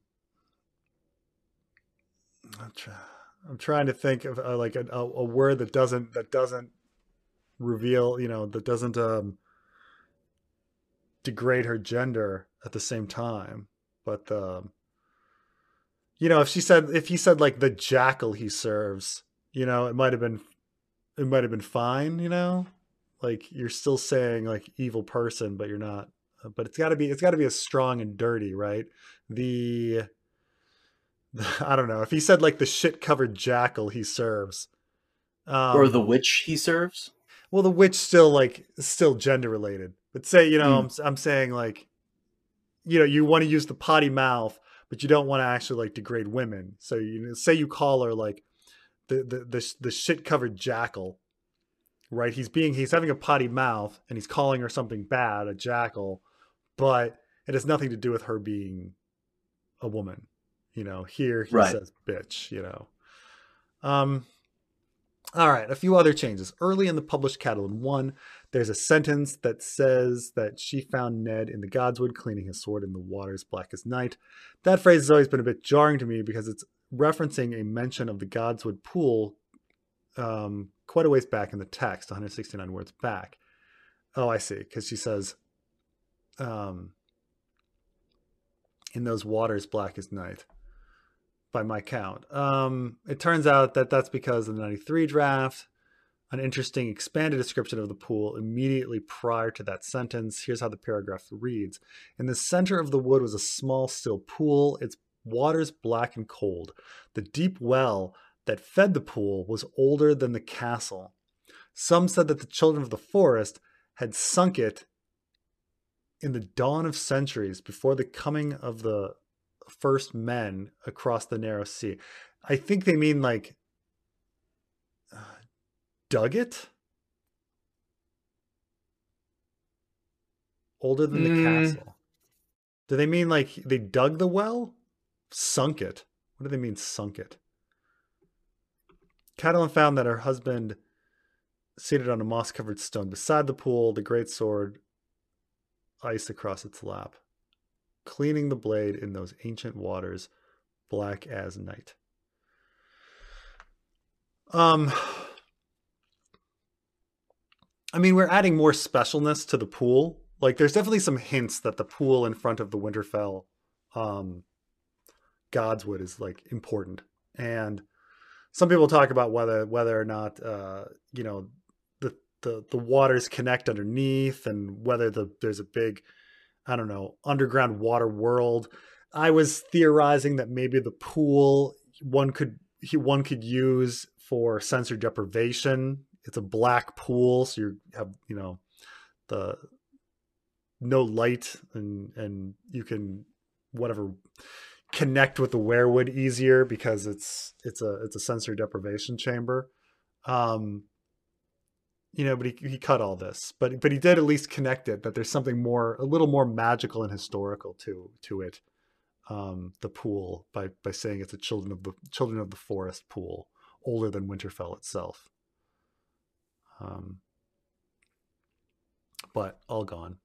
I'm, try, I'm trying to think of uh, like a, a word that doesn't that doesn't reveal, you know, that doesn't um degrade her gender at the same time. But um you know, if she said if he said like the jackal he serves, you know, it might have been it might have been fine, you know? Like you're still saying like evil person, but you're not but it's got to be it's got to be as strong and dirty, right? The I don't know. If he said like the shit covered jackal he serves, Or the um, witch he serves. well, the witch still like still gender related. But say you know Mm. I'm I'm saying like you know you want to use the potty mouth, but you don't want to actually like degrade women. So you know, say you call her like the the the, the shit covered jackal, right? He's being he's having a potty mouth and he's calling her something bad, a jackal, but it has nothing to do with her being a woman. You know, here he Right. says bitch. You know. Um, All right, a few other changes. Early in the published Catalan one, there's a sentence that says that she found Ned in the Godswood cleaning his sword in the waters black as night. That phrase has always been a bit jarring to me because it's referencing a mention of the Godswood pool um, quite a ways back in the text, one hundred sixty-nine words back. Oh, I see, because she says, um, in those waters black as night, by my count. Um, it turns out that that's because in the ninety-three draft, an interesting expanded description of the pool immediately prior to that sentence. Here's how the paragraph reads. In the center of the wood was a small, still pool, its waters black and cold. The deep well that fed the pool was older than the castle. Some said that the children of the forest had sunk it in the dawn of centuries before the coming of the first men across the narrow sea. I think they mean like uh, dug it? Older than the Mm. castle. Do they mean like they dug the well? Sunk it. What do they mean sunk it? Catelyn found that her husband, seated on a moss covered stone beside the pool, the great sword ice across its lap, cleaning the blade in those ancient waters, black as night. Um, I mean, we're adding more specialness to the pool. Like, there's definitely some hints that the pool in front of the Winterfell um, Godswood is like important, and some people talk about whether whether or not uh, you know the, the the waters connect underneath, and whether the there's a big I don't know underground water world. I was theorizing that maybe the pool one could one could use for sensor deprivation. It's a black pool, so you have you know the no light, and and you can whatever connect with the werewood easier because it's it's a it's a sensory deprivation chamber. Um, you know, but he he cut all this, but but he did at least connect it that there's something more a little more magical and historical to to it. Um, the pool by by saying it's a children of the children of the forest pool, older than Winterfell itself. Um, but all gone.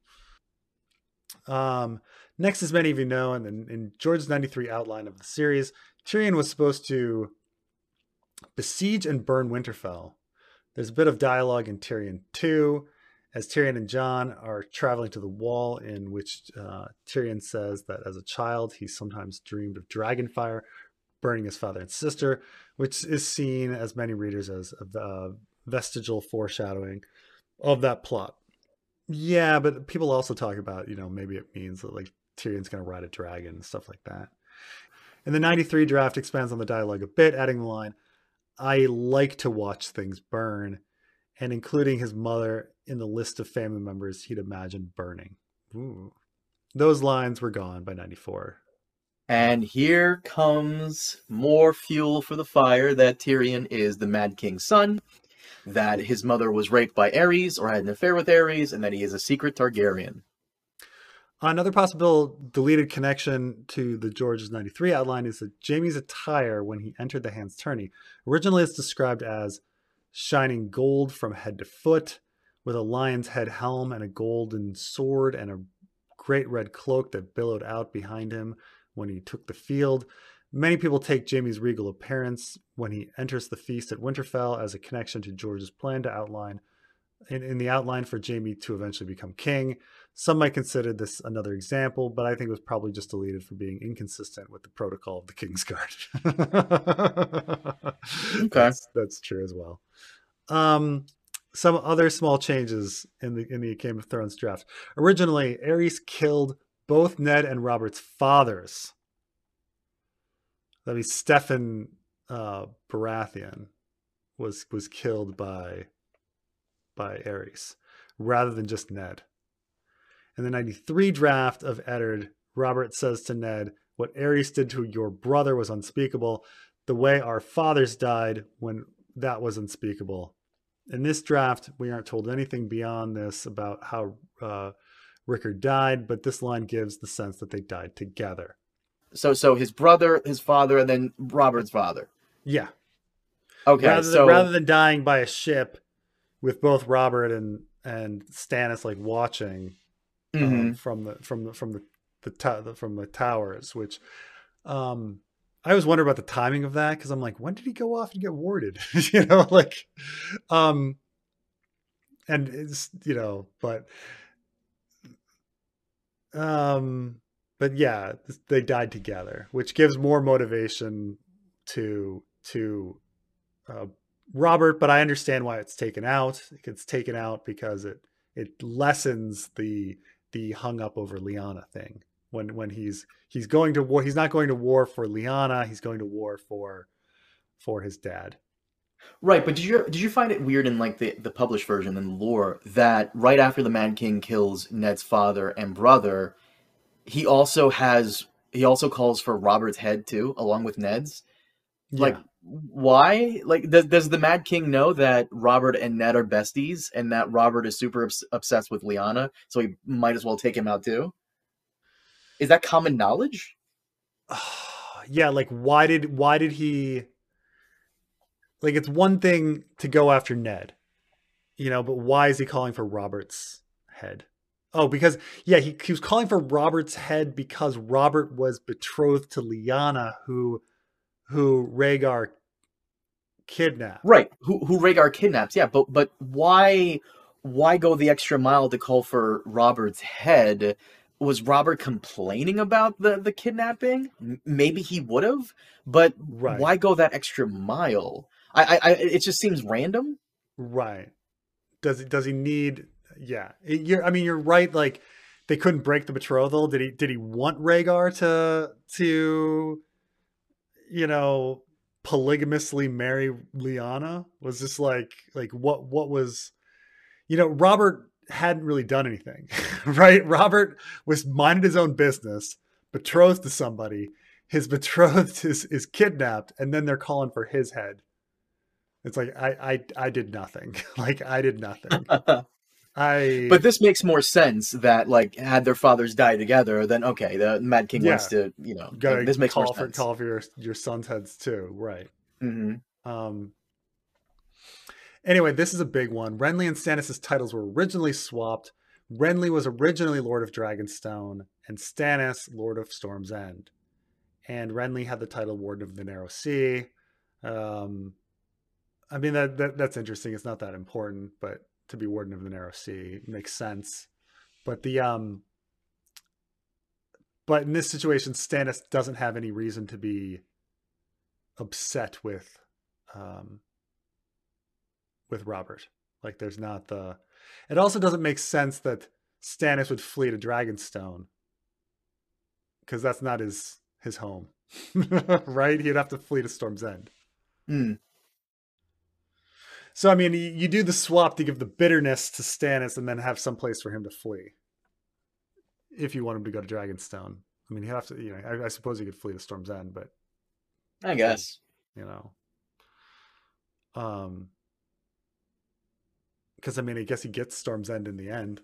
Um, next, as many of you know, in, in George's ninety-three outline of the series, Tyrion was supposed to besiege and burn Winterfell. There's a bit of dialogue in Tyrion two, as Tyrion and Jon are traveling to the wall, in which uh, Tyrion says that as a child, he sometimes dreamed of dragonfire burning his father and sister, which is seen as many readers as a uh, vestigial foreshadowing of that plot. Yeah, but people also talk about, you know, maybe it means that like Tyrion's going to ride a dragon and stuff like that. And the ninety-three draft expands on the dialogue a bit, adding the line, I like to watch things burn, and including his mother in the list of family members he'd imagined burning. Ooh. Those lines were gone by ninety-four. And here comes more fuel for the fire that Tyrion is the Mad King's son, that his mother was raped by Aerys or had an affair with Aerys, and that he is a secret Targaryen. Another possible deleted connection to the George's ninety-three outline is that Jaime's attire when he entered the Hand's Tourney originally is described as shining gold from head to foot, with a lion's head helm and a golden sword and a great red cloak that billowed out behind him when he took the field. Many people take Jaime's regal appearance when he enters the feast at Winterfell as a connection to George's plan to outline in, in the outline for Jaime to eventually become king. Some might consider this another example, but I think it was probably just deleted for being inconsistent with the protocol of the King's Guard. Okay. That's, that's true as well. Um, some other small changes in the in the Game of Thrones draft. Originally, Aerys killed both Ned and Robert's fathers. That means Steffon uh, Baratheon was was killed by by Aerys rather than just Ned. In the ninety-three draft of Eddard, Robert says to Ned, "What Aerys did to your brother was unspeakable. The way our fathers died when that was unspeakable." In this draft, we aren't told anything beyond this about how uh, Rickard died, but this line gives the sense that they died together. So, so his brother, his father, and then Robert's father. Yeah. Okay. Rather so than, rather than dying by a ship with both Robert and and Stannis like watching mm-hmm. um, from the from the from the, the, to- the from the towers, which um, I always wonder about the timing of that because I'm like, when did he go off and get warded? you know, like, um, and it's you know, but um. But yeah, they died together, which gives more motivation to to uh, Robert. But I understand why it's taken out. It's taken out because it it lessens the the hung up over Lyanna thing. When when he's he's going to war, he's not going to war for Lyanna. He's going to war for for his dad. Right, but did you did you find it weird in like the the published version and lore that right after the Mad King kills Ned's father and brother, he also has he also calls for Robert's head too, along with Ned's. Like, Yeah. why? Like, does does the Mad King know that Robert and Ned are besties, and that Robert is super obs- obsessed with Lyanna, so he might as well take him out too? Is that common knowledge? Yeah, like why did why did he? Like, it's one thing to go after Ned, you know, but why is he calling for Robert's head? Oh, because, yeah, he, he was calling for Robert's head because Robert was betrothed to Lyanna, who who Rhaegar kidnapped. Right, who who Rhaegar kidnaps, yeah, but but why why go the extra mile to call for Robert's head? Was Robert complaining about the, the kidnapping? M- Maybe he would have, but Right. why go that extra mile? I, I, I it just seems random. Right. Does he does he need yeah. It- you're I mean you're right, like they couldn't break the betrothal. Did he did he want Rhaegar to to you know polygamously marry Lyanna? Was this like like what what was you know Robert hadn't really done anything, right? Robert was minded his own business, betrothed to somebody. His betrothed is, is kidnapped, and then they're calling for his head. It's like I I I did nothing. like I did nothing. I But this makes more sense that like had their fathers die together, then okay, the Mad King Yeah. wants to, you know, gotta this makes call more for sense. call for your your son's heads too, right? hmm Um. Anyway, this is a big one. Renly and Stannis' titles were originally swapped. Renly was originally Lord of Dragonstone, and Stannis Lord of Storm's End. And Renly had the title Warden of the Narrow Sea. Um, I mean that, that that's interesting. It's not that important, but to be Warden of the Narrow Sea makes sense. But the um, but in this situation, Stannis doesn't have any reason to be upset with um, with Robert. Like there's not the. It also doesn't make sense that Stannis would flee to Dragonstone because that's not his his home, right? He'd have to flee to Storm's End. Mm. So I mean, you, you do the swap to give the bitterness to Stannis, and then have some place for him to flee. If you want him to go to Dragonstone, I mean, he'd have to, you know, I, I suppose he could flee to Storm's End, but I guess. you know, um, because I mean, I guess he gets Storm's End in the end,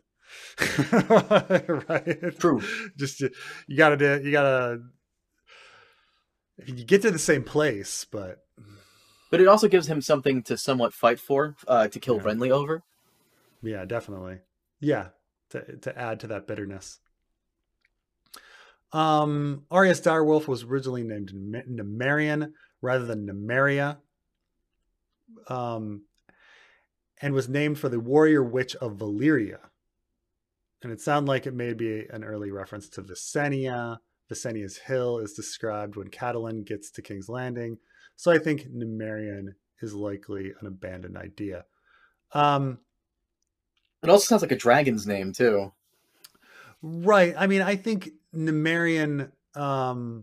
right? True. Just you gotta do, you gotta, you get to the same place, but But it also gives him something to somewhat fight for, uh, to kill yeah. Renly over. Yeah, definitely. Yeah, to to add to that bitterness. Um, Arya's direwolf was originally named Nemerian rather than Nemeria, um, and was named for the warrior witch of Valyria. And it sounded like it may be an early reference to Visenya. Visenya's hill is described when Catelyn gets to King's Landing. So I think Nemerian is likely an abandoned idea. Um, it also sounds like a dragon's name, too. Right. I mean, I think Nemerian... Um,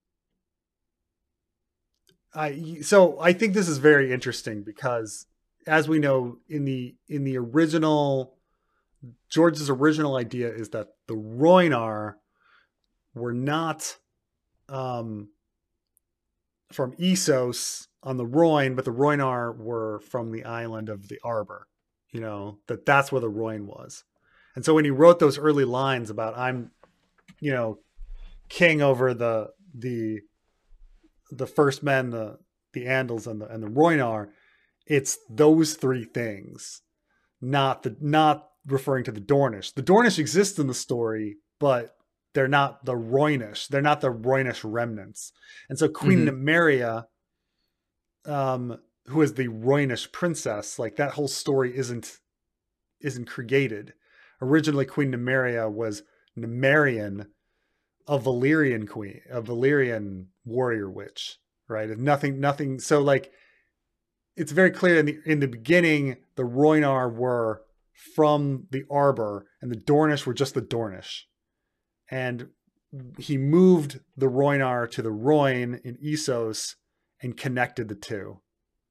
I so I think this is very interesting because, as we know, in the in the original... George's original idea is that the Rhoynar were not um, from Essos on the Rhoyne, but the Rhoynar were from the island of the Arbor. You know, that that's where the Rhoyne was. And so when he wrote those early lines about I'm, you know, king over the the the first men, the the Andals and the and the Rhoynar, it's those three things, not the not referring to the Dornish. The Dornish exist in the story, but they're not the Rhoynish. They're not the Rhoynish remnants. And so Queen mm-hmm. Nymeria, um, who is the Rhoynish princess, like that whole story isn't isn't created. Originally, Queen Nymeria was Nemerian, a Valyrian queen, a Valyrian warrior witch, right? And nothing, nothing. So like, it's very clear in the in the beginning, the Rhoynar were from the Arbor, and the Dornish were just the Dornish. And he moved the Rhoynar to the Rhoyne in Essos and connected the two.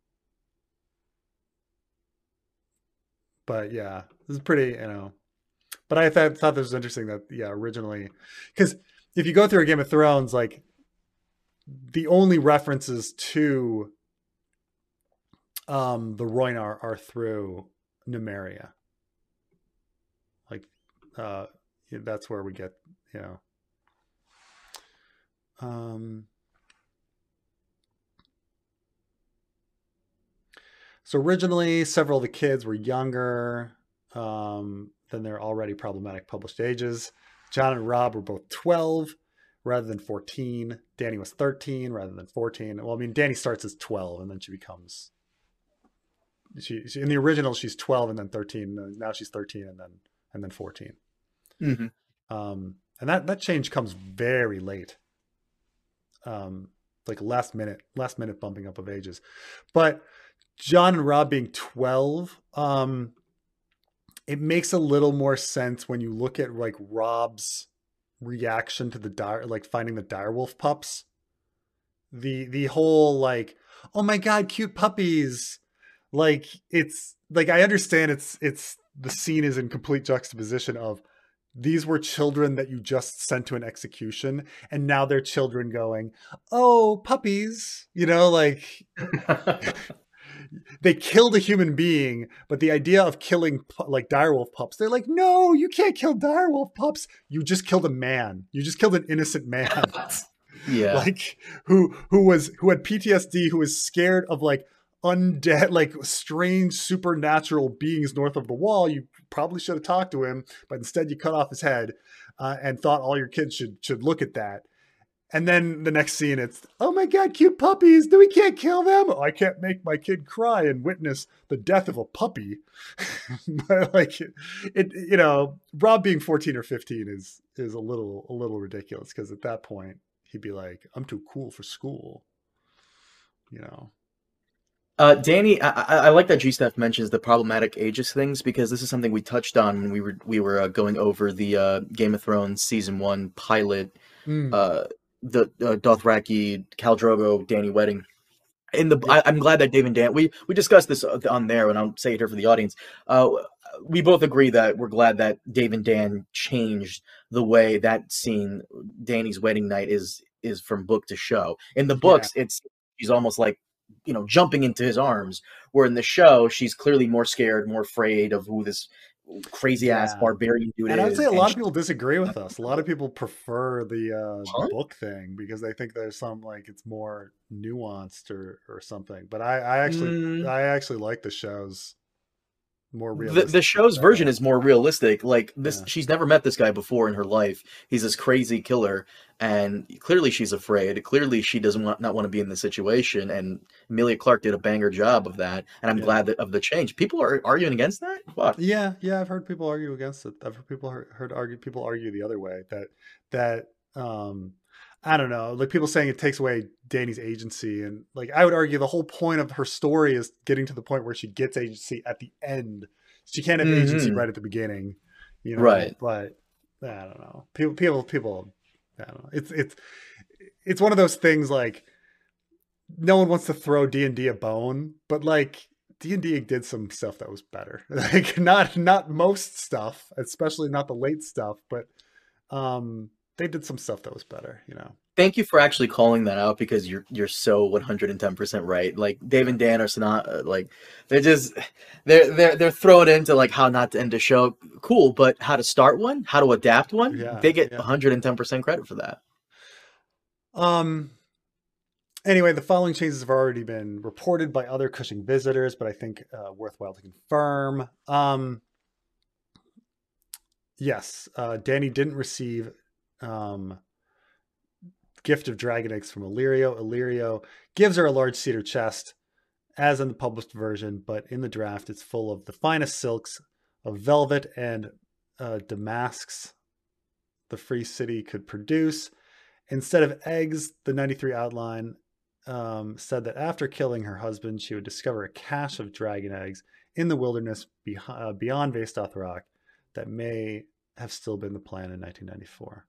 But yeah, this is pretty, you know. But I thought thought this was interesting that, yeah, originally, because if you go through a Game of Thrones, like the only references to um, the Rhoynar are through Nymeria. Like, uh, that's where we get, you know. Um, so originally, several of the kids were younger um, than their already problematic published ages. Jon and Robb were both twelve rather than fourteen. Dany was thirteen rather than fourteen. Well, I mean, Dany starts as twelve, and then she becomes... She, she in the original, she's twelve and then thirteen. Now she's thirteen and then and then fourteen. Mm-hmm. Um, and that, that change comes very late. Um, like last minute, last minute bumping up of ages. But Jon and Robb being twelve, um, it makes a little more sense when you look at like Robb's reaction to the dire, like finding the direwolf pups. The the whole like, oh my god, cute puppies. Like it's like I understand it's it's the scene is in complete juxtaposition of these were children that you just sent to an execution, and now they're children going, oh, puppies, you know, like they killed a human being, but the idea of killing like direwolf pups, they're like, no, you can't kill direwolf pups. You just killed a man. You just killed an innocent man. Yeah. Like who, who was, who had P T S D, who was scared of like undead, like strange supernatural beings north of the wall. You probably should have talked to him, but instead you cut off his head uh, and thought all your kids should, should look at that. And then the next scene, it's, oh my God, cute puppies. Do we can't kill them? Oh, I can't make my kid cry and witness the death of a puppy. But like it, it, you know, Robb being fourteen or fifteen is, is a little, a little ridiculous. Cause at that point he'd be like, I'm too cool for school. You know? Uh, Dany, I, I like that G-Steph mentions the problematic ages things, because this is something we touched on when we were, we were uh, going over the uh, Game of Thrones season one pilot, mm. uh, the uh, Dothraki, Khal Drogo, Dany wedding. In the, I, I'm glad that Dave and Dan, we, we discussed this on there, and I'll say it here for the audience. Uh, we both agree that we're glad that Dave and Dan changed the way that scene, Dany's wedding night, is is from book to show. In the Yeah. books, it's she's almost like, you know, jumping into his arms, where in the show she's clearly more scared, more afraid of who this crazy ass Yeah. barbarian dude And I would say is. a And lot of she, people disagree with us. A lot of people prefer the uh, the huh? book thing because they think there's some like it's more nuanced or or something. But I, I actually Mm, I actually like the show's more the the realistic show's version portrayal. is more realistic. Like this, Yeah. she's never met this guy before in her life. He's this crazy killer, and clearly she's afraid. Clearly she doesn't want not want to be in the situation. And Emilia Clarke did a banger job of that, and I'm Yeah. glad that of the change. People are arguing against that. Fuck. Yeah, yeah, I've heard people argue against it. I've heard people heard, heard argue people argue the other way that that um I don't know, like people saying it takes away Dany's agency and like I would argue the whole point of her story is getting to the point where she gets agency at the end. She can't have agency Hmm. right at the beginning, you know, Right. but I don't know. People people people I don't know. It's it's it's one of those things like no one wants to throw D and D a bone, but like D and D did some stuff that was better. Like not not most stuff, especially not the late stuff, but um they did some stuff that was better, you know. Thank you for actually calling that out, because you're you're so one hundred ten percent right. Like Dave Yeah. and Dan are not uh, like they're just they're they're they're thrown into like how not to end a show. Cool, but how to start one, how to adapt one, Yeah. they get Yeah. one hundred ten percent credit for that. Um anyway, the following changes have already been reported by other Cushing visitors, but I think uh, worthwhile to confirm. Um yes, uh Dany didn't receive um gift of dragon eggs from Illyrio. Illyrio gives her a large cedar chest, as in the published version, but in the draft, it's full of the finest silks of velvet and uh, damasks the Free City could produce. Instead of eggs, the ninety-three outline um, said that after killing her husband, she would discover a cache of dragon eggs in the wilderness be- uh, beyond Vastoth Rock that may have still been the plan in nineteen ninety-four.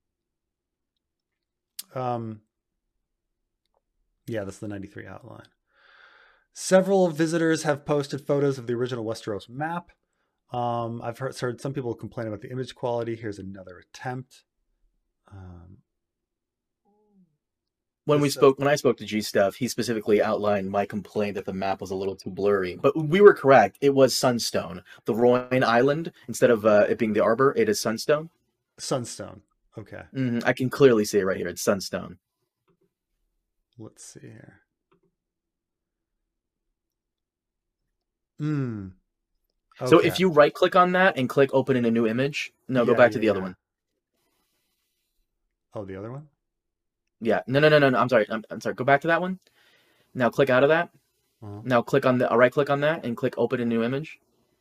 Um, yeah, that's the ninety-three outline. Several visitors have posted photos of the original Westeros map. Um, I've heard, heard some people complain about the image quality. Here's another attempt. Um, When we this, uh, spoke, when I spoke to G Stuff, he specifically outlined my complaint that the map was a little too blurry. But we were correct; it was Sunstone, the Royne Island, instead of uh, it being the Arbor. It is Sunstone. Sunstone. Okay, Hmm. I can clearly see it right here. It's Sunstone. let's see here. Hmm. So Okay. if you right click on that and click open in a new image, no, go Yeah, back to yeah, the other yeah. one. Oh, the other one? Yeah, no, no, no, no, no. I'm sorry. I'm, I'm sorry. Go back to that one. Now click out of that. Uh-huh. Now click on the uh, right click on that and click open a new image.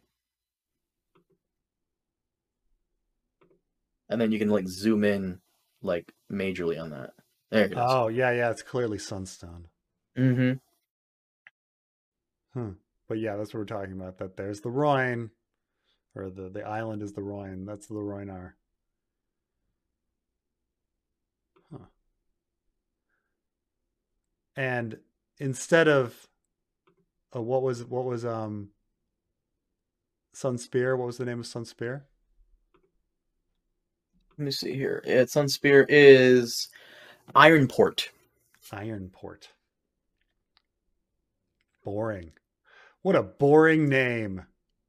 And then you can like zoom in like majorly on that. There it is. Oh, yeah, yeah. It's clearly Sunstone. Mm-hmm. Hmm. But yeah, that's what we're talking about. That there's the Royne, or the the island is the Royne. That's the Roynar. Huh. And instead of uh, what was what was um Sunspear? What was the name of Sunspear? Let me see here. It's Sunspear is Ironport. Ironport. Boring. What a boring name.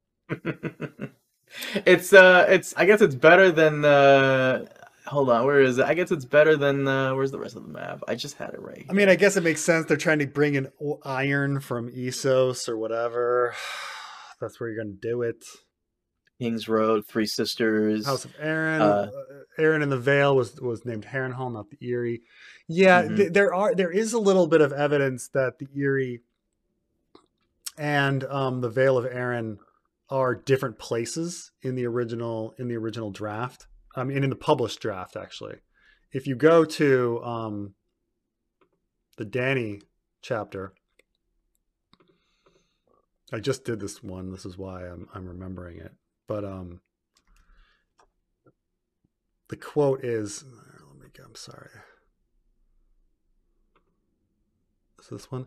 It's uh it's I guess it's better than uh hold on, where is it? I guess it's better than uh where's the rest of the map? I just had it right I mean, I here. guess it makes sense. They're trying to bring in iron from Essos or whatever. That's where you're going to do it. Kings Road, Three Sisters. House of Aaron. Uh Aaron in the Vale was was named Harrenhal, not the Eyrie. Yeah, mhm. th- there are there is a little bit of evidence that the Eyrie and um, the Vale of Aaron are different places in the original in the original draft. I mean, in the published draft, actually. If you go to um, the Dany chapter, I just did this one. This is why I'm I'm remembering it. But um, the quote is, let me go, I'm sorry. Is this one?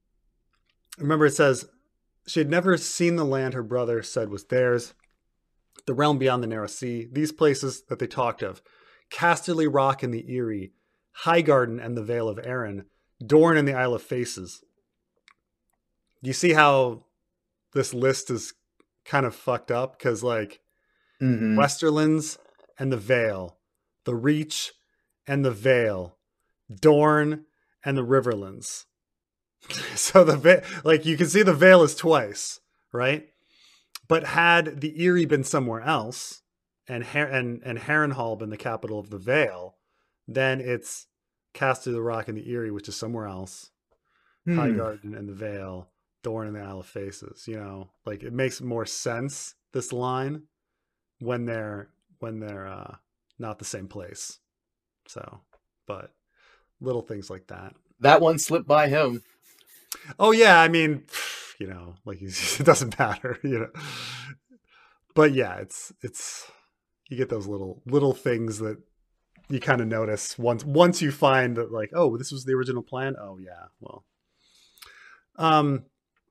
Remember, it says, she had never seen the land her brother said was theirs. the realm beyond the narrow sea, these places that they talked of, Casterly Rock and the Eyrie, Highgarden and the Vale of Arryn, Dorne and the Isle of Faces. You see how this list is kind of fucked up? Because, like, Mm-hmm. Westerlands and the Vale, the Reach and the Vale, Dorne and the Riverlands. So the va- like you can see the Vale is twice, right? But had the Eyrie been somewhere else, and Her- and and Harrenhal been the capital of the Vale, then it's Casterly Rock and the Eyrie, which is somewhere else, Hmm. Highgarden and the Vale, Dorne and the Isle of Faces. You know, like it makes more sense, this line, when they're when they're uh, not the same place. So, but little things like that. That one slipped by him. Oh yeah, I mean, you know, like it doesn't matter, you know. But yeah, it's it's you get those little little things that you kind of notice once once you find that, like, oh, this was the original plan. Oh yeah, well, um,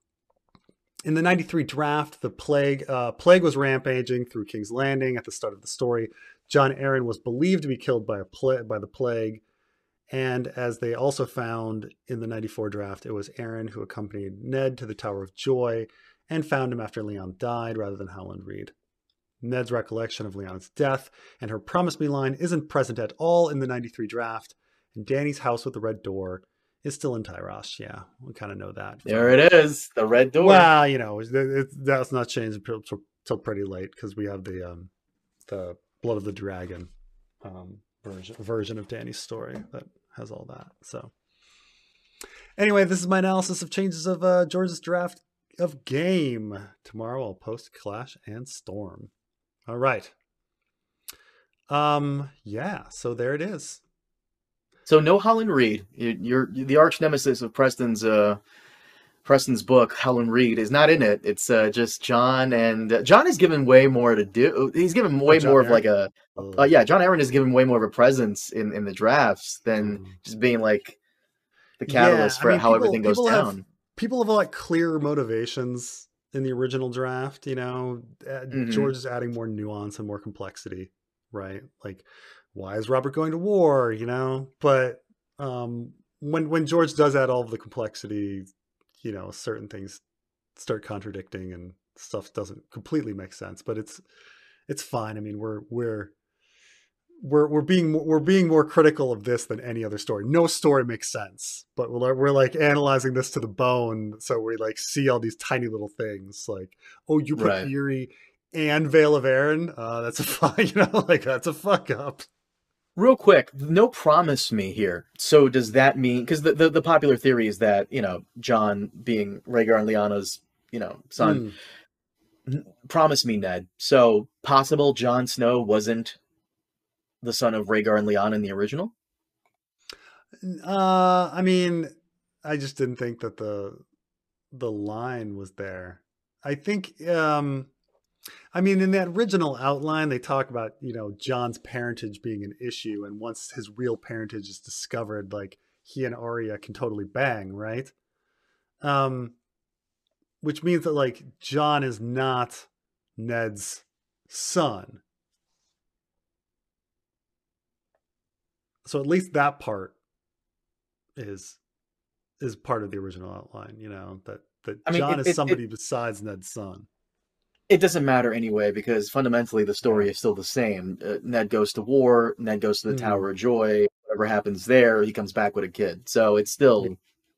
in the ninety-three draft, the plague uh, plague was rampaging through King's Landing at the start of the story. Jon Arryn was believed to be killed by a pla- by the plague. And as they also found in the ninety-four draft, it was Arryn who accompanied Ned to the Tower of Joy and found him after Leon died rather than Howland Reed. Ned's recollection of Leon's death and her promise me line isn't present at all in the ninety-three draft, and Dany's house with the red door is still in Tyrosh. Yeah, we kind of know that. From... There it is, the red door. Well, you know, it, it, that's not changed until, until pretty late because we have the um, the Blood of the Dragon um, version version of Dany's story that has all that. So anyway, this is my analysis of changes of uh, George's draft of game. Tomorrow I'll post Clash and Storm. All right. Um. Yeah. So there it is. So no Howland Reed. You're, you're the arch nemesis of Preston's uh, Preston's book. Howland Reed is not in it. It's uh, just Jon, and uh, Jon is given way more to do. He's given way oh, more Jon of like a. Uh, yeah, Jon Arryn is given way more of a presence in, in the drafts than mm. just being like the catalyst yeah, for I mean, how people, everything goes people down. Have, people have like clear motivations in the original draft. You know, mm-hmm. George is adding more nuance and more complexity, right? Like, why is Robert going to war? You know, but um, when when George does add all of the complexity, you know, certain things start contradicting and stuff doesn't completely make sense. But it's it's fine. I mean, we're we're we're we're being we're being more critical of this than any other story. No story makes sense, but we're we're like analyzing this to the bone. So we like see all these tiny little things, like, oh, you put right. Eyrie and Vale of Arryn. Uh, that's a fuck, you know, like that's a fuck up. Real quick, no promise me here. So does that mean, because the, the the popular theory is that, you know, Jon being Rhaegar and Lyanna's, you know, son, mm. promise me, Ned. So possible Jon Snow wasn't the son of Rhaegar and Lyanna in the original? Uh, I mean, I just didn't think that the the line was there. I think, um, I mean, in that original outline, they talk about, you know, Jon's parentage being an issue, and once his real parentage is discovered, like he and Arya can totally bang, right? Um, which means that like Jon is not Ned's son. So at least that part is is part of the original outline, you know, that, that I mean, Jon it, is somebody it, it, besides Ned's son. It doesn't matter anyway, because fundamentally the story is still the same. Uh, Ned goes to war, Ned goes to the mm. Tower of Joy, whatever happens there, he comes back with a kid. So it's still...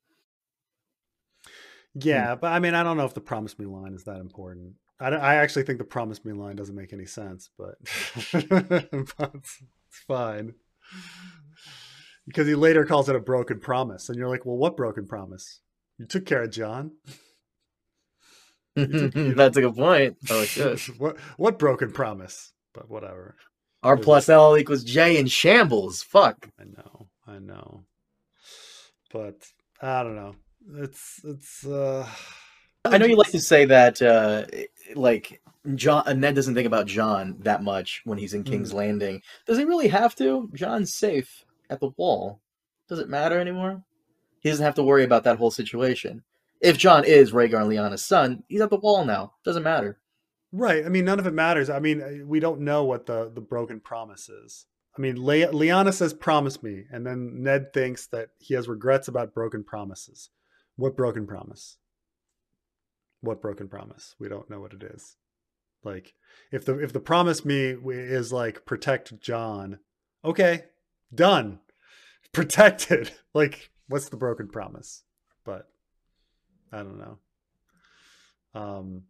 Yeah, hmm. but I mean, I don't know if the promise me line is that important. I, I actually think the promise me line doesn't make any sense, but, but it's fine. Because he later calls it a broken promise. And you're like, well, what broken promise? You took care of Jon. Took, you know, that's a good point. Oh, shit. what what broken promise? But whatever. R There's plus L equals J in shambles. Fuck. I know. I know. But I don't know. It's it's uh I know you like to say that uh like Jon uh, Ned doesn't think about Jon that much when he's in King's mm. Landing. Does he really have to? Jon's safe at the wall. Does it matter anymore? He doesn't have to worry about that whole situation. If Jon is Rhaegar and Lyanna's son, he's at the wall now. Doesn't matter. Right. I mean, none of it matters. I mean, uh, we don't know what the the broken promise is. I mean, Le- Liana says, "Promise me," and then Ned thinks that he has regrets about broken promises. What broken promise? What broken promise? We don't know what it is. Like, if the if the promise me is like protect John, okay, done, protected. Like, what's the broken promise? But I don't know. Um,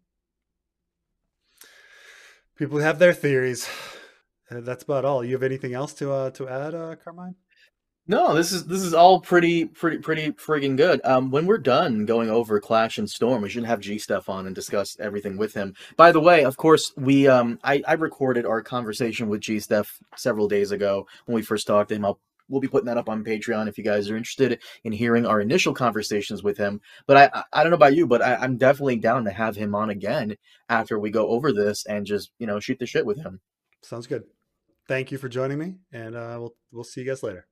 People have their theories. Uh, That's about all. You have anything else to uh, to add, uh, Carmine? No, this is this is all pretty pretty pretty friggin' good. Um, when we're done going over Clash and Storm, we should have G Stuff on and discuss everything with him. By the way, of course, we um I, I recorded our conversation with G Stuff several days ago when we first talked to him. I'll we'll be putting that up on Patreon if you guys are interested in hearing our initial conversations with him. But I I, I don't know about you, but I, I'm definitely down to have him on again after we go over this and just, you know, shoot the shit with him. Sounds good. Thank you for joining me, and uh, we'll we'll see you guys later.